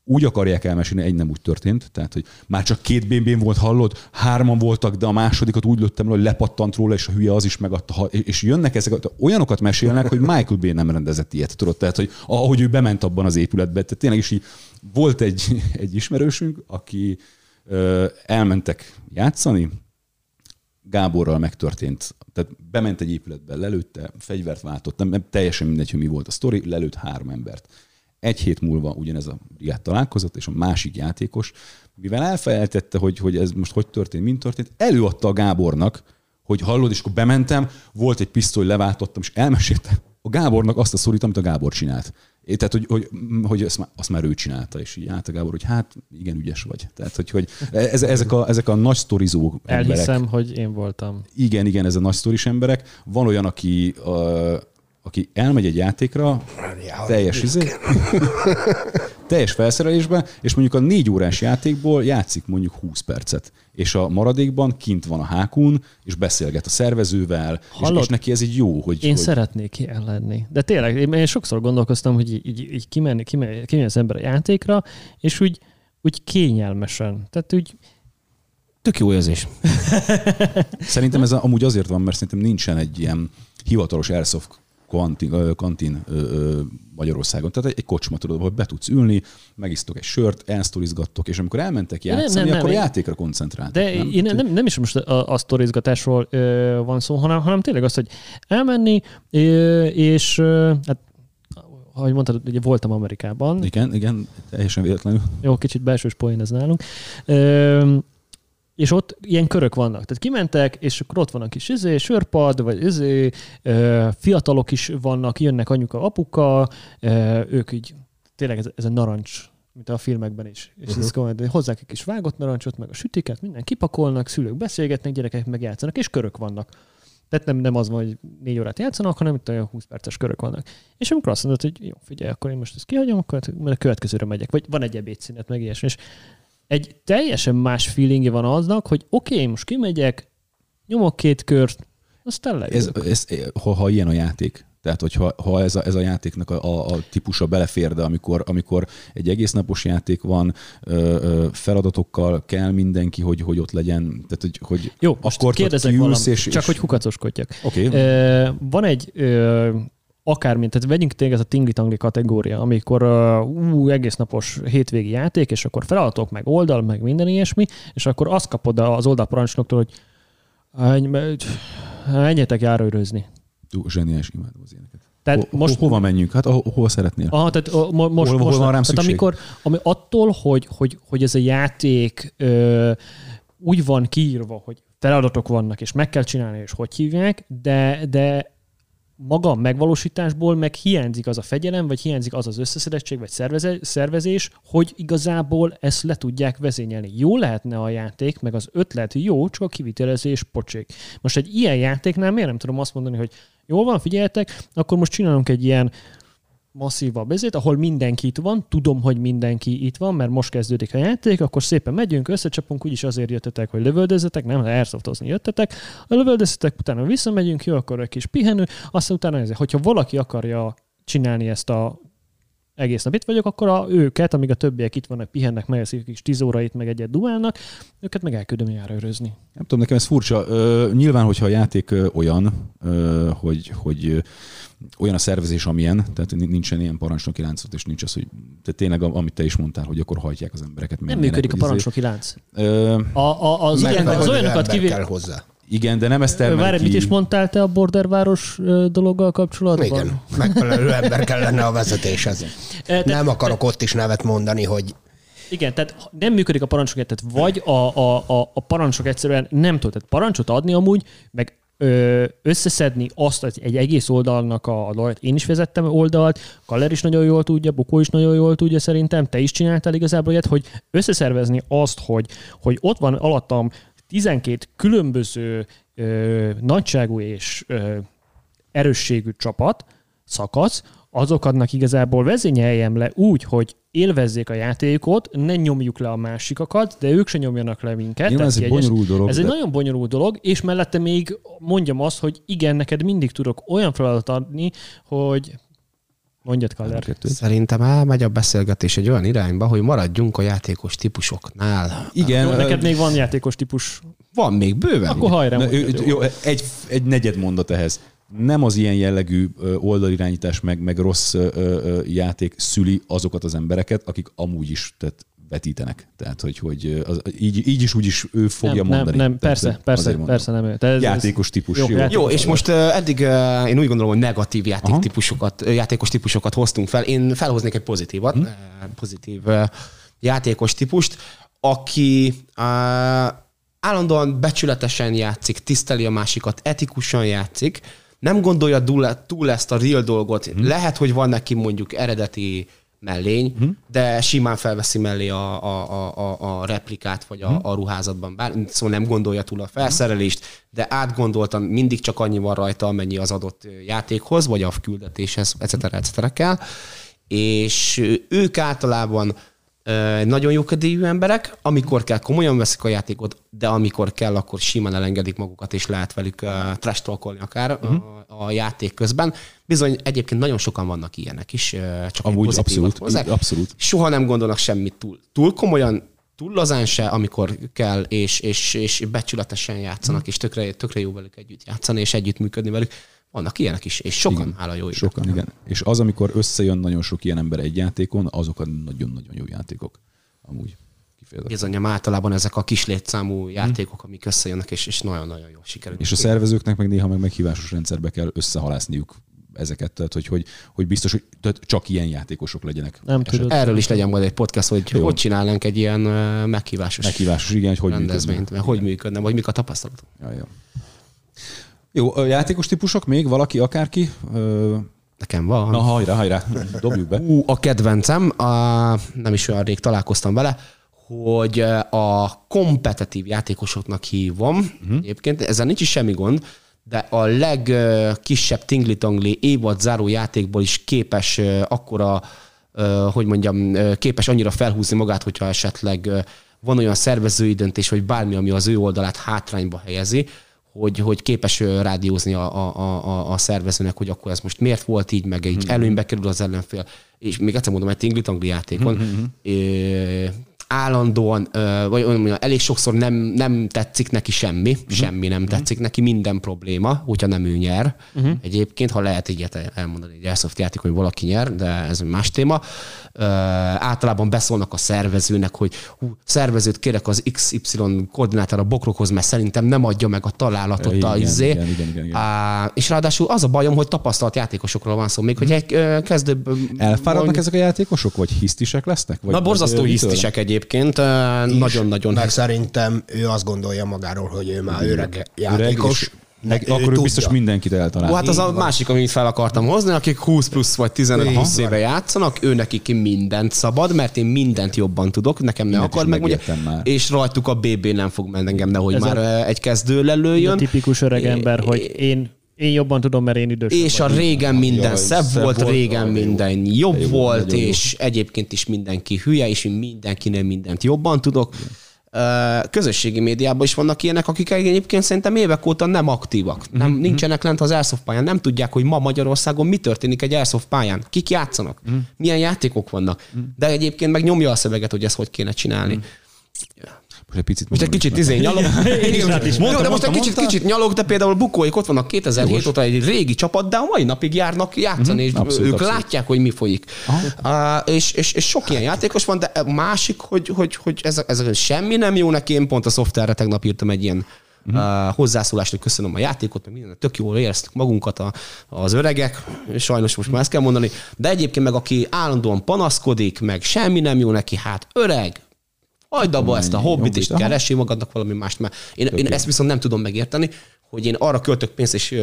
úgy akarják elmesélni, egy nem úgy történt, tehát, hogy már csak 2 BB-n volt, hallod, 3 voltak, de a másodikat úgy lőttem, hogy lepattant róla, és a hülye az is megadta, és jönnek ezek, olyanokat mesélnek, hogy Michael Bay nem rendezett ilyet, tudod, tehát, hogy ahogy ő bement abban az épületbe, tehát tényleg is így volt egy ismerősünk, aki elmentek játszani, Gáborral megtörtént, tehát bement egy épületbe, lelőtte, fegyvert váltott, nem teljesen mindegy, hogy mi volt a sztori, lelőtt 3 embert. 1 hét múlva ugyanez a brigád találkozott, és a másik játékos, mivel elfelejtette, hogy ez most hogy történt, mint történt, előadta a Gábornak, hogy hallod, és akkor bementem, volt egy pisztoly, leváltottam, és elmeséltem a Gábornak azt a sztorit, amit a Gábor csinált. Tehát, hogy azt már ő csinálta, és így állt a Gábor, hogy hát igen, ügyes vagy. Tehát, hogy ezek a nagy sztorizó emberek. Elhiszem, hogy én voltam. Igen, ez a nagy sztoris emberek. Van olyan, aki elmegy egy játékra, teljes felszerelésben, és mondjuk a 4 órás játékból játszik mondjuk 20 percet. És a maradékban kint van a hákún, és beszélget a szervezővel, és neki ez így jó. Én szeretnék ilyen lenni. De tényleg, én sokszor gondolkoztam, hogy így kimenni az ember a játékra, és úgy kényelmesen. Tehát úgy tök jó érzés. Szerintem ez amúgy azért van, mert szerintem nincsen egy ilyen hivatalos Airsoft kantin Magyarországon. Tehát egy kocsma, tudod, hogy be tudsz ülni, megisztok egy sört, elsztorizgattok, és amikor elmentek játszani, akkor játékra koncentráltak. De nem is most a sztorizgatásról van szó, hanem tényleg az, hogy elmenni, és hát, ahogy mondtad, ugye voltam Amerikában. Igen, teljesen véletlenül. Jó, kicsit belsős poén ez nálunk. És ott ilyen körök vannak. Tehát kimentek, és akkor ott van a kis sörpad, vagy fiatalok is vannak, jönnek anyuka, apuka, ők így, tényleg ez a narancs, mint a filmekben is. És hozzák egy kis vágott narancsot, meg a sütiket, minden kipakolnak, szülők beszélgetnek, gyerekek meg játszanak, és körök vannak. Tehát nem az van, hogy 4 órát játszanak, hanem itt olyan 20 perces körök vannak. És amikor azt mondod, hogy jó, figyelj, akkor én most ezt kihagyom, akkor a következőre megyek. Vagy van egy ebédszünet, meg ilyesmi. És egy teljesen más feelingje van aznak, hogy oké, most kimegyek, nyomok 2 kört, aztán lejövök. Ha ilyen a játék, tehát hogyha ez a játéknak a típusa belefér, de amikor egy egész napos játék van, feladatokkal kell mindenki, hogy ott legyen, tehát hogy jó, akkor kérdezek valamit, csak hogy hukacoskodjak. Okay. Van egy akármint, tehát vegyünk tényleg ez a tingli-tangli kategória, amikor egész napos hétvégi játék, és akkor feladatok, meg oldal, meg minden ilyesmi, és akkor azt kapod az oldalparancsnoktól, hogy menjetek járőrözni. Zseniális, imádom az ilyeneket. Tehát hova menjünk? Hát hol szeretnél? Aha, tehát hol van rám szükség? Tehát attól, hogy ez a játék úgy van kiírva, hogy feladatok vannak, és meg kell csinálni, és hogy hívják, de maga a megvalósításból meg hiányzik az a fegyelem, vagy hiányzik az az összeszedettség, vagy szervezés, hogy igazából ezt le tudják vezényelni. Jó lehetne a játék, meg az ötlet jó, csak a kivitelezés pocsék. Most egy ilyen játéknál miért nem tudom azt mondani, hogy jól van, figyeljetek, akkor most csinálunk egy ilyen masszívabb ezért, ahol mindenki itt van, tudom, hogy mindenki itt van, mert most kezdődik a játék, akkor szépen megyünk, összecsapunk, úgyis azért jöttetek, hogy lövöldözzetek, nem, airsoftozni jöttetek, lövöldözzetek, utána visszamegyünk, jó, akkor egy kis pihenő, aztán utána ezért, hogyha valaki akarja csinálni ezt a egész nap itt vagyok, akkor őket, amíg a többiek itt vannak, pihennek, megeszik kis 10 órait, meg egyet dumálnak, őket meg elküldöm járőrözni. Nem tudom, nekem ez furcsa. Nyilván, hogyha a játék olyan, hogy olyan a szervezés, amilyen, tehát nincsen ilyen parancsnoki láncot, és nincs az, hogy tehát tényleg, amit te is mondtál, hogy akkor hajtják az embereket. Nem működik a parancsnoki lánc. Az olyanokat kell hozzá. Igen, de nem ezt termelik. Várj, mit is mondtál te a borderváros dologgal kapcsolatban? Igen, megfelelő ember kellene a vezetéshez. Nem akarok ott is nevet mondani, hogy... Igen, tehát nem működik a parancsnok, tehát vagy a parancsnok egyszerűen nem tud tehát parancsot adni amúgy, meg összeszedni azt egy egész oldalnak a dolgot. Én is vezettem oldalt, Kaller is nagyon jól tudja, Bukó is nagyon jól tudja szerintem, te is csináltál igazából ilyet, hogy összeszervezni azt, hogy ott van alattam 12 különböző nagyságú és erősségű csapat, szakasz, azoknak igazából vezényeljem le úgy, hogy élvezzék a játékot, ne nyomjuk le a másikakat, de ők se nyomjanak le minket. Jó, ez egy bonyolult dolog. Ez egy nagyon bonyolult dolog, és mellette még mondjam azt, hogy igen, neked mindig tudok olyan feladatot adni, hogy Mondjad, Kaller. Szerintem elmegy a beszélgetés egy olyan irányba, hogy maradjunk a játékos típusoknál. Igen. Jó, neked még van játékos típus? Van még bőven. Akkor hajrá. Jó, egy negyed mondat ehhez. Nem az ilyen jellegű oldalirányítás, meg rossz játék szüli azokat az embereket, akik amúgy is vetítenek. Tehát, hogy így is úgy is ő fogja mondani. Nem, persze nem ő. Játékos típus. Jó, és most eddig én úgy gondolom, hogy negatív játékos típusokat hoztunk fel. Én felhoznék egy pozitívat, pozitív játékos típust, aki állandóan becsületesen játszik, tiszteli a másikat, etikusan játszik, nem gondolja túl ezt a real dolgot. Lehet, hogy van neki mondjuk eredeti mellény, de simán felveszi mellé a replikát, vagy a ruházatban. Szóval nem gondolja túl a felszerelést, de átgondoltan mindig csak annyi van rajta, amennyi az adott játékhoz, vagy a küldetéshez, etc. kell. És ők általában nagyon jókedélyű emberek, amikor kell komolyan veszik a játékot, de amikor kell, akkor simán elengedik magukat, és lehet velük trash talkolni akár a játék közben. Bizony, egyébként nagyon sokan vannak ilyenek is, csak amúgy abszolút. Soha nem gondolnak semmit túl komolyan, túl lazán se, amikor kell, és becsületesen játszanak, és tökre jó velük együtt játszani, és együtt működni velük. Vannak ilyenek is, és sokan, hála jó égnek. Sokan, igen. És az, amikor összejön nagyon sok ilyen ember egy játékon, azok a nagyon-nagyon jó játékok. Amúgy kifejezetten. Bizonyám általában ezek a kis létszámú játékok, amik összejönnek, és nagyon-nagyon jól sikerülnek. És a szervezőknek meg néha meghívásos rendszerbe kell összehalászniuk ezeket, tehát hogy biztos, hogy csak ilyen játékosok legyenek. Nem tudod. Erről is legyen majd egy podcast, hogy csinálnánk egy ilyen meghívásos igen, hogy rendezvényt, hogy működne, vagy mik a tapasztalatok. Ja. Jó, játékos típusok még? Valaki, akárki? Nekem van. Na, hajrá, dobjuk be. A kedvencem, nem is olyan rég találkoztam vele, hogy a kompetitív játékosoknak hívom. Egyébként ezzel nincs is semmi gond, de a legkisebb tingli-tangli évad záró játékból is képes akkora, képes annyira felhúzni magát, hogyha esetleg van olyan szervezői döntés, vagy bármi, ami az ő oldalát hátrányba helyezi, hogy képes rádiózni a szervezőnek, hogy akkor ez most miért volt így, meg így előnybe kerül az ellenfél. És még egyszer mondom, egy tingli-tangli játékon. Állandóan, vagy mondjam, elég sokszor nem tetszik neki semmi nem tetszik neki, minden probléma, hogyha nem ő nyer. Egyébként, ha lehet ilyet elmondani egy Airsoft játék, hogy valaki nyer, de ez más téma. Általában beszólnak a szervezőnek, hogy szervezőt kérek az XY koordinátára bokrokhoz, mert szerintem nem adja meg a találatot igen. És ráadásul az a bajom, hogy tapasztalt játékosokról van szó, még hogy egy kezdőbb... Elfáradnak ezek a játékosok, vagy hisztisek lesznek? Vagy borzasztó hisztisek egyébként. Nagyon-nagyon. Meg szerintem ő azt gondolja magáról, hogy ő már öreg játékos. Akkor ő biztos mindenkit eltalál. Hát az a másik, amit fel akartam hozni, akik 20 plusz vagy 15-20 éve játszanak, ő nekik mindent szabad, mert én mindent jobban tudok, nekem ne akar meg, és rajtuk a BB nem fog menni engem, nehogy már egy kezdő lelőjön. A tipikus öreg ember, hogy én jobban tudom, mert én idősebb és a régen minden szebb volt, régen minden jobb volt, és egyébként is mindenki hülye, és én mindenkinél mindent jobban tudok. Közösségi médiában is vannak ilyenek, akik egyébként szerintem évek óta nem aktívak. Nincsenek lent az Airsoft pályán, nem tudják, hogy ma Magyarországon mi történik egy Airsoft pályán. Kik játszanak? Milyen játékok vannak? De egyébként meg nyomja a szöveget, hogy ezt hogy kéne csinálni. Most egy kicsit nyalog. De most egy kicsit nyalog, de például Bukóik ott vannak 2007 óta egy régi csapat, de a mai napig járnak játszani, és ők látják, hogy mi folyik. És sok ilyen játékos van, de másik, hogy ez semmi nem jó neki. Én pont a szoftverre tegnap írtam egy ilyen hozzászólást, hogy köszönöm a játékot, meg minden, tök jól éreztük magunkat az öregek, sajnos most már ezt kell mondani, de egyébként meg aki állandóan panaszkodik, meg semmi nem jó neki, hát öreg, hagyd abba ezt a hobbit, és keresi magadnak valami mást, mert én ezt viszont nem tudom megérteni, hogy én arra költök pénzt, és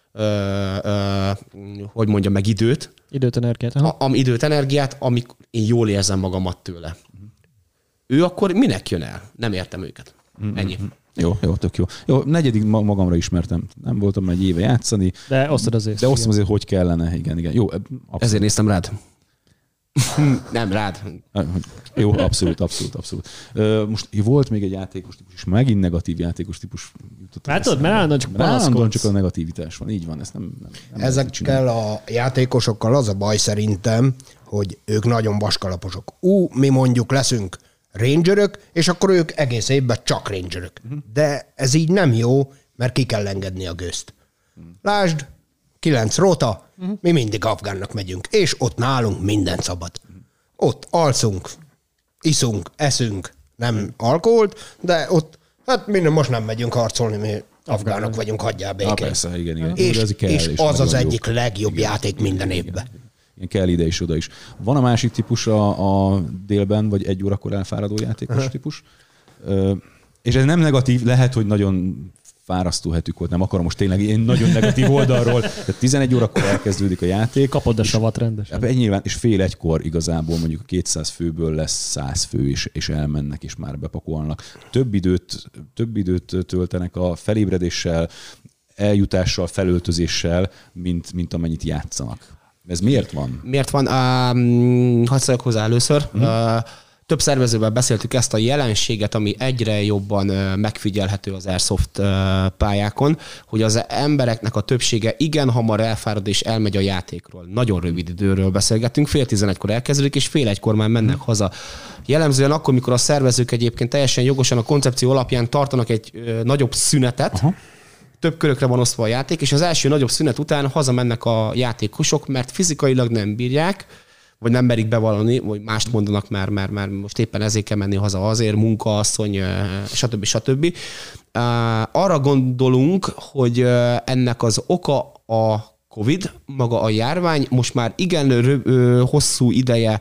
hogy mondjam meg időt. Időt, energiát, amik én jól érzem magamat tőle. Ő akkor minek jön el? Nem értem őket. Ennyi. Jó, tök jó. Jó, negyedik magamra ismertem. Nem voltam egy éve játszani. De osztod azért. De osztom azért, hogy kellene. Igen. Jó, ezért néztem rád. Nem, rád. Jó, abszolút. Most volt még egy játékos típus, és megint negatív játékos típus. Látod, mert állandóan csak a negativitás van. Így van, ezt nem ezekkel a játékosokkal az a baj szerintem, hogy ők nagyon vaskalaposok. Mi mondjuk leszünk rangerök, és akkor ők egész évben csak rangerök. De ez így nem jó, mert ki kell engedni a gőzt. Lásd, 9 róta, mi mindig Afgánnak megyünk, és ott nálunk minden szabad. Ott alszunk, iszunk, eszünk, nem alkoholt, de ott, hát minden most nem megyünk harcolni, mi afgánok vagyunk, hagyjál békén. Persze, igen. És az az egyik legjobb játék minden évben. Igen, kell ide és oda is. Van a másik típus a délben, vagy 1 órakor elfáradó játékos típus. És ez nem negatív, lehet, hogy nagyon fárasztó hetük volt, nem akarom most tényleg én nagyon negatív oldalról. Tehát 11 órakor elkezdődik a játék. Kapod a savat rendesen. Nyilván, és fél 1-kor igazából mondjuk a 200 főből lesz 100 fő, és elmennek, és már bepakolnak. Több időt töltenek a felébredéssel, eljutással, felöltözéssel, mint amennyit játszanak. Ez miért van? Miért van? Hadd szóljak hozzá először. Több szervezővel beszéltük ezt a jelenséget, ami egyre jobban megfigyelhető az Airsoft pályákon, hogy az embereknek a többsége igen hamar elfárad és elmegy a játékról. Nagyon rövid időről beszélgettünk, 10:30-kor elkezdődik, és 12:30 már mennek haza. Jellemzően akkor, mikor a szervezők egyébként teljesen jogosan a koncepció alapján tartanak egy nagyobb szünetet, több körökre van osztva a játék, és az első nagyobb szünet után hazamennek a játékosok, mert fizikailag nem bírják, vagy nem merik bevallani, vagy mást mondanak, mert most éppen ezért kell menni haza azért, munkaasszony, stb. Arra gondolunk, hogy ennek az oka a Covid, maga a járvány, most már igen hosszú ideje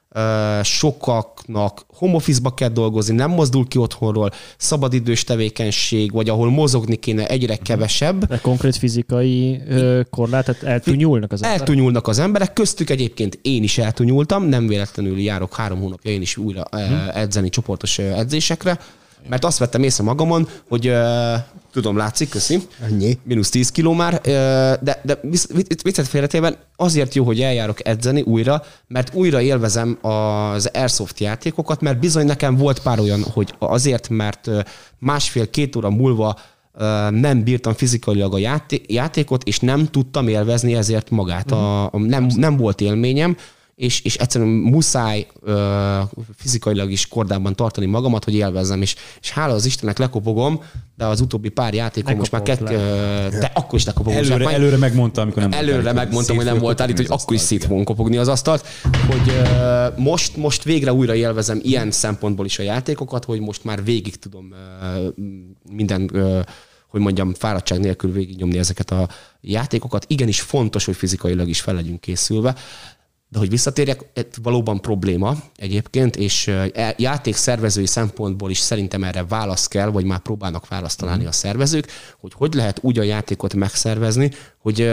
sokaknak home office-ba kell dolgozni, nem mozdul ki otthonról, szabadidős tevékenység, vagy ahol mozogni kéne, egyre kevesebb. De konkrét fizikai korlát, tehát eltűnyúlnak az emberek? Eltűnyúlnak az emberek, köztük egyébként én is eltűnyúltam, nem véletlenül járok 3 hónapja én is újra edzeni csoportos edzésekre, mert azt vettem észre magamon, hogy tudom, látszik, köszi. Ennyi. -10 kiló már, de viccet félretében azért jó, hogy eljárok edzeni újra, mert újra élvezem az Airsoft játékokat, mert bizony nekem volt pár olyan, hogy azért, mert 1,5-2 óra múlva nem bírtam fizikailag a játékot, és nem tudtam élvezni ezért magát. Nem volt élményem, és egyszerűen muszáj fizikailag is kordában tartani magamat, hogy élvezzem, és hála az Istennek lekopogom, de az utóbbi pár játékon most már de akkor is lekopogom. Előre megmondtam, amikor nem előre megmondtam, hogy nem voltál itt, hogy akkor is szét fogom kopogni az asztalt, hogy most végre újra élvezem ilyen szempontból is a játékokat, hogy most már végig tudom minden hogy mondjam, fáradtság nélkül végignyomni ezeket a játékokat. Igenis fontos, hogy fizikailag is fel legyünk készülve. De hogy visszatérjek, valóban probléma egyébként, és játékszervezői szempontból is szerintem erre válasz kell, vagy már próbálnak választ találni a szervezők, hogy lehet úgy a játékot megszervezni, hogy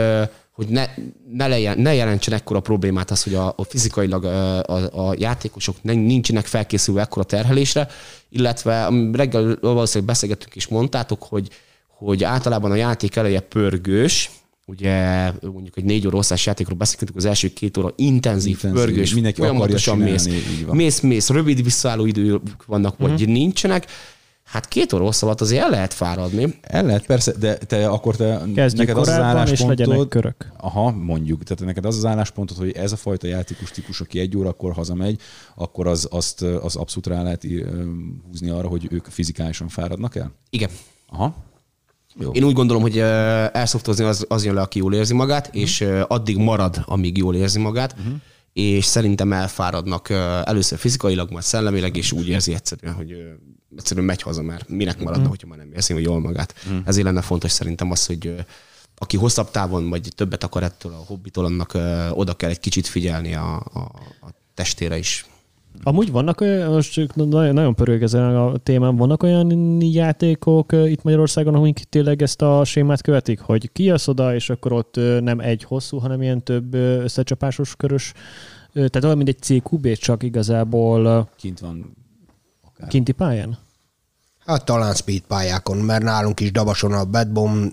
ne jelentsen ekkora problémát az, hogy a fizikailag a játékosok nincsenek felkészülve ekkora terhelésre, illetve reggel valószínűleg beszélgettünk és mondtátok, hogy általában a játék eleje pörgős, ugye mondjuk egy 4 óra hosszás játékról beszélgetünk, az első 2 óra intenzív pörgős, folyamatosan mész, rövid visszaálló idők vannak, vagy nincsenek. Hát 2 óra hosszú alatt azért el lehet fáradni. El lehet, persze, de neked az álláspontod, körök. Aha, mondjuk, tehát neked az álláspontod, hogy ez a fajta játékos típus, aki 1 órakor hazamegy, akkor az abszolút rá lehet húzni arra, hogy ők fizikálisan fáradnak el? Igen. Aha. Jó. Én úgy gondolom, hogy airsoftozni az jön le, aki jól érzi magát, és addig marad, amíg jól érzi magát, és szerintem elfáradnak először fizikailag, majd szellemileg, és úgy érzi egyszerűen, hogy egyszerűen megy haza, mert minek maradna, hogyha már nem érzi jól magát. Ezért lenne fontos szerintem az, hogy aki hosszabb távon, vagy többet akar ettől a hobbitól, annak oda kell egy kicsit figyelni a testére is. Amúgy vannak olyan, most nagyon pörög ezen a témán, vannak olyan játékok itt Magyarországon, amik tényleg ezt a sémát követik, hogy kijössz oda, és akkor ott nem egy hosszú, hanem ilyen több összecsapásos körös, tehát olyan, mint egy CQB, csak igazából kint van akár. Kinti pályán? Hát talán speed pályákon, mert nálunk is Davason a Bad Bomb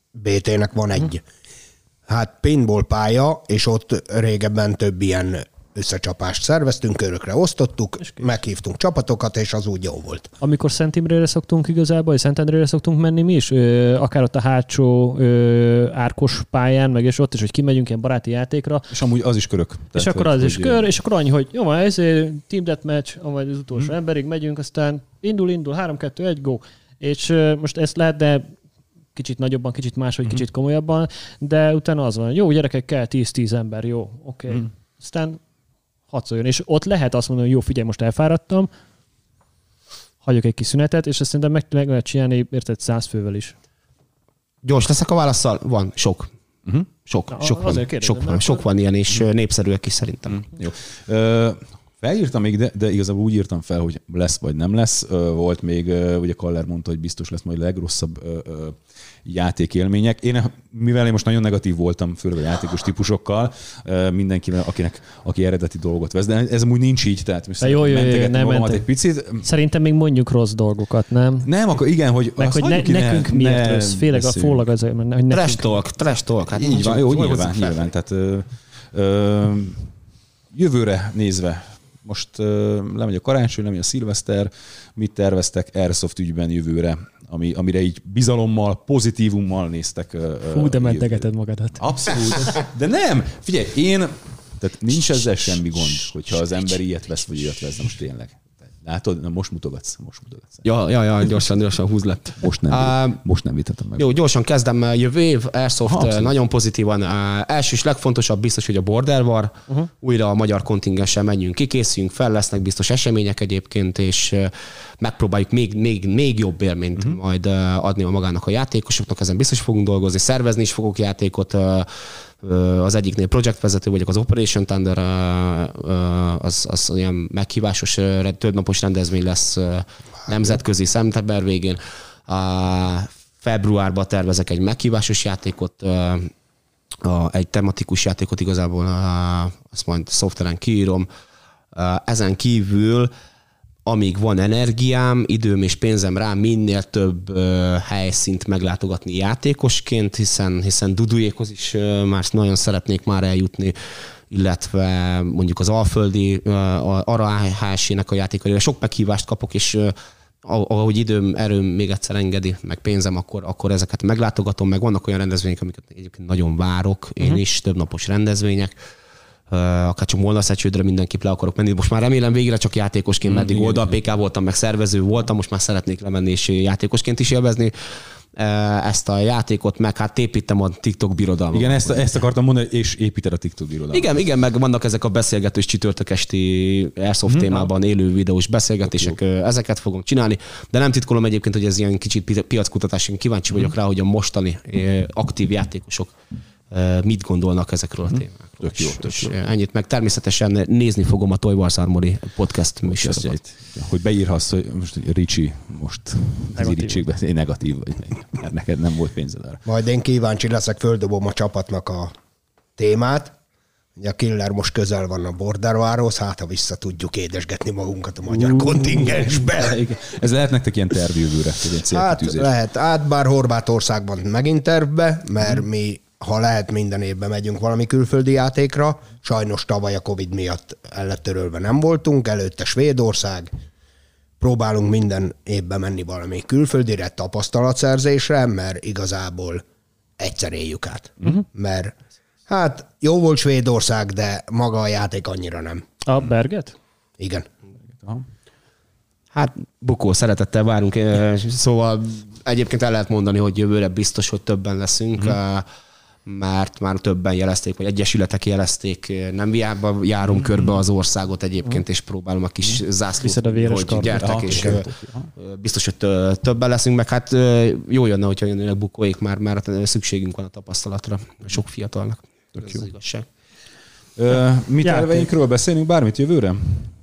BT-nek van egy. Hát paintball pálya, és ott régebben több ilyen összecsapást szerveztünk, körökre osztottuk, meghívtunk csapatokat, és az úgy jó volt. Amikor Szent Imrére szoktunk igazából, vagy Szentendrére szoktunk menni mi is, akár ott a hátsó árkos pályán, meg és ott is, hogy kimegyünk ilyen baráti játékra. És amúgy az is körök. És akkor az is kör, és akkor annyi, hogy jó, van ez team deathmatch, majd az utolsó emberig megyünk, aztán indul, 3-2-1, go. És most ezt lehet, de kicsit nagyobban, kicsit máshogy, kicsit komolyabban, de utána az van, jó, gyerekek, kell 10-10 ember, jó, oké. Aztán hadszoljon. És ott lehet azt mondani, hogy jó, figyelj, most elfáradtam, hagyok egy kis szünetet, és ezt szerintem meg lehet csinálni, érted, 100 fővel is. Gyors leszek a válasszal? Van, sok. Sok van ilyen, és népszerűek is szerintem. Jó. Felírtam még, de igazából úgy írtam fel, hogy lesz vagy nem lesz. Volt még, ugye Kaller mondta, hogy biztos lesz majd legrosszabb játékélmények. Mivel én most nagyon negatív voltam, főleg a játékos típusokkal, mindenkivel, aki eredeti dolgot vesz, de ez amúgy nincs így, tehát most mentegetni magamat egy picit. Szerintem még mondjuk rossz dolgokat, nem? Nem, akkor igen, hogy meg hogy nekünk miért rossz, főleg a fólag az, hogy nekünk. Trash talk. Hát így van, jó, nyilván. Tehát jövőre nézve, most lemegy a karácsony, lemegy a szilveszter, mit terveztek Airsoft ügyben jövőre, amire így bizalommal, pozitívummal néztek. Hú, de mentegeted magadat. Abszolút. De nem! Figyelj, tehát nincs ezzel semmi gond, hogyha az ember ilyet vesz, vagy ilyet vesz, most tényleg. Látod? Na, most mutogatsz. Ja, gyorsan húz le. Most nem vitatom meg. Jó, gyorsan kezdem. Jövő év Airsoft nagyon pozitívan. Első és legfontosabb biztos, hogy a Border War. Újra a magyar kontingenssel menjünk ki, készüljünk fel, lesznek biztos események egyébként, és megpróbáljuk még jobb élményt majd adni magának a játékosoknak. Ezen biztos fogunk dolgozni, szervezni is fogok játékot. Az egyiknél projektvezető vagyok, az Operation Thunder, az olyan meghívásos többnapos rendezvény lesz nemzetközi szeptember végén. Februárban tervezek egy meghívásos játékot, egy tematikus játékot igazából, azt majd szoftveren kiírom. Ezen kívül amíg van energiám, időm és pénzem rá, minél több helyszínt meglátogatni játékosként, hiszen Dudujékhoz is már nagyon szeretnék már eljutni, illetve mondjuk az Alföldi, AHS-ének a játékaira. Sok meghívást kapok, és ahogy időm, erőm még egyszer engedi, meg pénzem, akkor ezeket meglátogatom, meg vannak olyan rendezvények, amiket egyébként nagyon várok, én is, többnapos rendezvények. Akár csak Molnaszegcsődre mindenképp le akarok menni. Most már remélem végre csak játékosként, meddig oldal PK voltam, meg szervező voltam, most már szeretnék lemenni és játékosként is élvezni ezt a játékot, meg hát építem a TikTok birodalmat. Igen, ezt akartam mondani, és építed a TikTok birodalmat. Igen, meg vannak ezek a beszélgetős csütörtök esti Airsoft témában élő videós beszélgetések, ezeket fogom csinálni, de nem titkolom egyébként, hogy ez ilyen kicsit piackutatás, kíváncsi vagyok rá, hogy a mostani aktív játékosok mit gondolnak ezekről a témákról. Tök jó. Ennyit, meg természetesen nézni fogom a Toy Wars Armory podcast műsorokat. Hogy beírhatsz, hogy most Ricsi most negatív vagy, mert neked nem volt pénzed arra. Majd én kíváncsi leszek, földobom a csapatnak a témát. A Killer most közel van a Border Warhoz, hát ha vissza tudjuk édesgetni magunkat a magyar kontingensbe. Ez lehet nektek ilyen tervjövőre, egy célkitűzés. Hát lehet, bár Horvátországban megint tervbe, mert mi, ha lehet, minden évben megyünk valami külföldi játékra. Sajnos tavaly a Covid miatt el lett törölve nem voltunk, előtte Svédország. Próbálunk minden évben menni valami külföldire, tapasztalatszerzésre, mert igazából egyszer éljük át. Mert hát jó volt Svédország, de maga a játék annyira nem. A Berget? Igen. Hát bukó szeretettel várunk, szóval egyébként el lehet mondani, hogy jövőre biztos, hogy többen leszünk, mert már többen jelezték, vagy egyesületek jelezték, nem hiába járom körbe az országot egyébként, és próbálom a kis zászlót, hogy gyertek, és biztos, hogy többen leszünk, meg hát jó jönne, hogyha jönnének bukóik, mert szükségünk van a tapasztalatra sok fiatalnak. Ez az igazság. Mi terveinkről beszélünk bármit jövőre?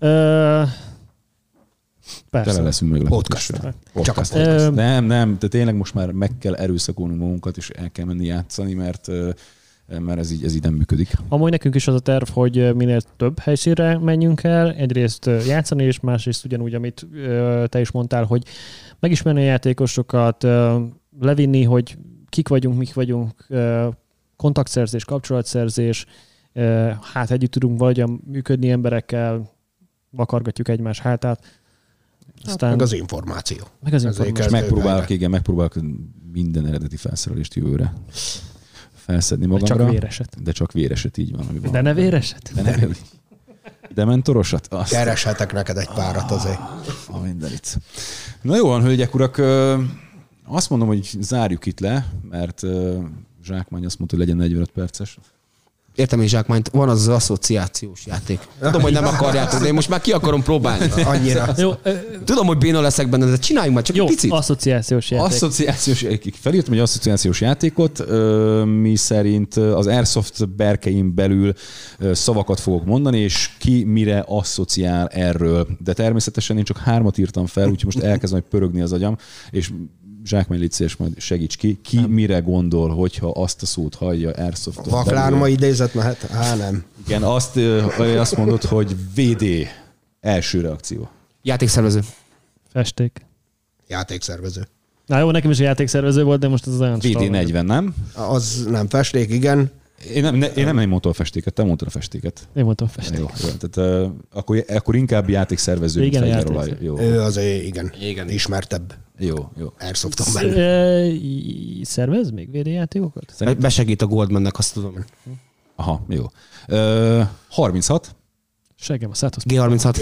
Persze. Tele leszünk meg Podcast. Csak a podcast. Nem, de tényleg most már meg kell erőszakolnunk magunkat, és el kell menni játszani, mert ez így nem működik. Amúgy nekünk is az a terv, hogy minél több helyszínre menjünk el, egyrészt játszani, és másrészt ugyanúgy, amit te is mondtál, hogy megismerni a játékosokat, levinni, hogy kik vagyunk, mik vagyunk, kontaktszerzés, kapcsolatszerzés, hát együtt tudunk valahogyan működni emberekkel, vakargatjuk egymás hátát. Aztán meg az információ. Megpróbálok minden eredeti felszerelést jövőre felszedni magamra. De csak véreset. De csak véreset, így van. De ne véreset? De mentorosat? Kereshetek neked egy párat azért. Mindenit. Na jó van, hölgyek, urak, azt mondom, hogy zárjuk itt le, mert Zsákmány azt mondta, hogy legyen 45 perces. Értem én Zsákmányt, van az asszociációs játék. Tudom, hogy nem akarjátok, de én most már ki akarom próbálni. Annyira. Jó, tudom, hogy béna leszek benne, de csináljunk már csak egy picit. Asszociációs játék. Felírtam egy asszociációs játékot, mi szerint az Airsoft berkein belül szavakat fogok mondani, és ki mire asszociál erről. De természetesen én csak 3 írtam fel, úgyhogy most elkezdem pörögni az agyam, és Zsákmány, légy szíves, majd segíts ki. Ki mire gondol, hogyha azt a szót hallja Airsoft-ot? Vaklárma idézet mehet? Nem. Igen, azt mondod, hogy VD. Első reakció. Játékszervező. Festék. Játékszervező. Na jó, nekem is a játékszervező volt, de most az olyan VD40, nem? Az nem festék, igen. Én nem mondtam a festéket, te mondtad a festéket. Én mondtam a festéket. Jó, tehát akkor inkább játékszervező. Igen, játékszervező. Jó. Ő azért igen, ismertebb. Jó. Airsofton belül. Szervez még VD játékokat? Besegít a Goldmannek, azt tudom. Aha, jó. 36. Segem a szátos. G36.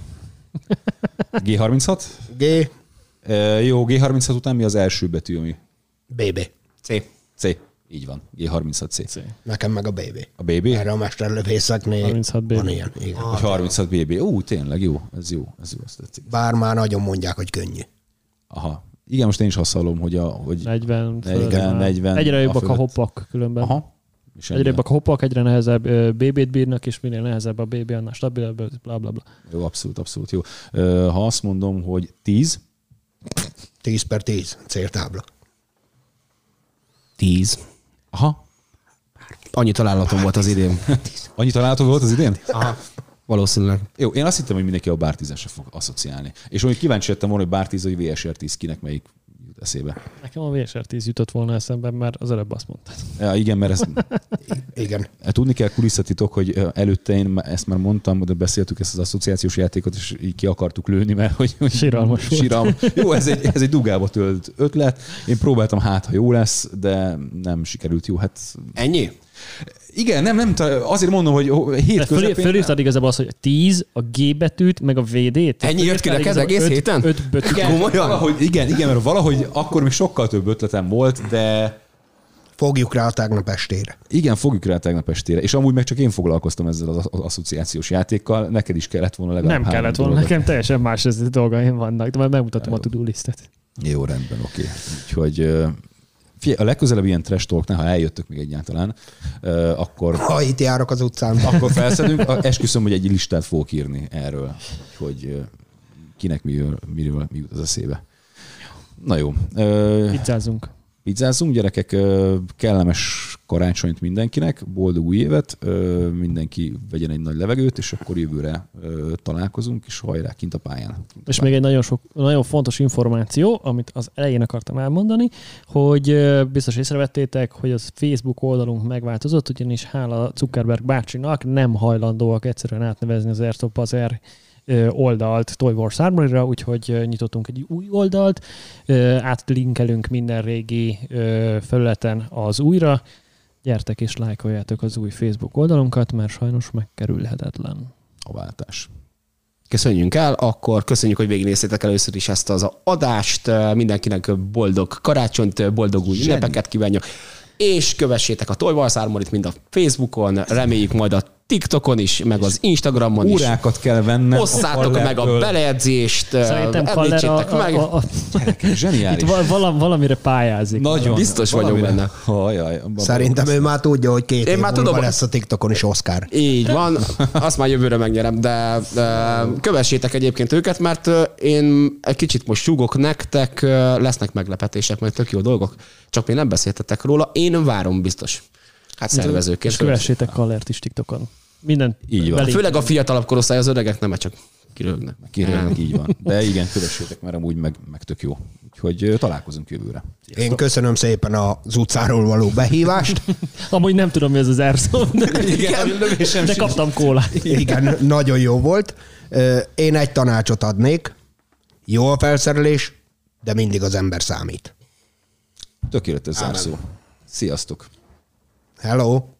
G36. G. Jó, G36 után mi az első betű, ami? BB. C. Így van. G36C. Nekem meg a BB. A BB? Erre a mesterlövészeknél 36 BB. van ilyen. Igen. 36 BB. Tényleg jó. Ez jó. Azt tetszik. Bár már nagyon mondják, hogy könnyű. Aha. Igen, most én is azt hallom, hogy 40. Egyre jobbak a hoppak különben. Aha. Egyre jobbak a hoppak, egyre nehezebb BB-t bírnak, és minél nehezebb a BB, annál stabilabb, bla bla bla. Jó, abszolút jó. Ha azt mondom, hogy 10. 10/10 céltábla. 10. Aha. Annyi találatom volt az idén. Annyi találatom volt az idén? Aha. Valószínűleg. Jó, én azt hittem, hogy mindenki a bár 10-esre fog asszociálni. És hogy kíváncsi lettem volna, hogy bár 10 vagy VSR 10 kinek melyik jut eszébe. Nekem a VSR 10 jutott volna eszemben, mert az előbb azt mondtad. Ja, igen, mert ezt... Igen. Tudni kell kulisszatitok, hogy előtte én ezt már mondtam, de beszéltük ezt az asszociációs játékot, és így ki akartuk lőni, mert hogy siralmas volt. Jó, ez egy dugába tölt ötlet. Én próbáltam, ha jó lesz, de nem sikerült jó. Hát... Ennyi? Igen, nem, azért mondom, hogy hét közepén... Fölírtad igazából azt, hogy 10, a G betűt, meg a VD-t. Ennyi jött ki neked egész héten? 5 betűt. Igen, mert valahogy akkor még sokkal több ötletem volt, de... Fogjuk rá a tegnap estére. Igen, fogjuk rá a tegnap estére. És amúgy meg csak én foglalkoztam ezzel az asszociációs játékkal, neked is kellett volna legalább Nem kellett volna, nekem teljesen más dolgaim vannak, de majd megmutatom a to-do listet. Jó, rendben, oké. Úgyhogy... A legközelebb ilyen trash talknál, ha eljöttök még egyáltalán, akkor... Ha itt járok az utcán. Akkor felszedünk. Esküszöm, hogy egy listát fogok írni erről, hogy kinek mi jut az eszébe. Na jó. Pizzázunk, gyerekek, kellemes karácsonyt mindenkinek, boldog új évet, mindenki vegyen egy nagy levegőt, és akkor jövőre találkozunk, és hajrá, kint a pályán. És még egy nagyon fontos információ, amit az elején akartam elmondani, hogy biztos észrevettétek, hogy az Facebook oldalunk megváltozott, ugyanis hála Zuckerberg bácsinak nem hajlandóak egyszerűen átnevezni az Airsoft Bazaar oldalt Toy Wars Armory-ra, úgyhogy nyitottunk egy új oldalt, átlinkelünk minden régi felületen az újra. Gyertek és lájkoljátok az új Facebook oldalunkat, mert sajnos megkerülhetetlen a váltás. Köszönjünk el, akkor köszönjük, hogy végignéztétek először is ezt az adást. Mindenkinek boldog karácsonyt, boldog új ünnepeket kívánjuk. És kövessétek a Toy Wars Armoryt mind a Facebookon, reméljük majd a TikTokon is, meg az Instagramon is. Órákat kell vennem. Osszátok meg a beleedzést. Szerintem Kaller zseniális. Itt valamire pályázik. Nagyon. Biztos vagyok benne. Szerintem ő már tudja, hogy 2 év múlva lesz a TikTokon is Oscar. Így van, azt már jövőre megnyerem, de kövessétek egyébként őket, mert én egy kicsit most súgok nektek, lesznek meglepetések, majd tök jó dolgok, csak még nem beszéltetek róla, én várom biztos. Hát szervezőként. És kövessétek Kallert is TikTokon. Minden. Így van. Főleg a fiatalabb korosztály, az öregek nem csak. Kirögnek, így van. De igen, kövessétek, mert amúgy meg tök jó. Úgyhogy találkozunk jövőre. Sziasztok. Én köszönöm szépen az utcáról való behívást. Amúgy nem tudom, mi ez az Airsoft, de kaptam kólát. Igen, nagyon jó volt. Én egy tanácsot adnék. Jó a felszerelés, de mindig az ember számít. Tökéletes zárszó. Sziasztok! Hello!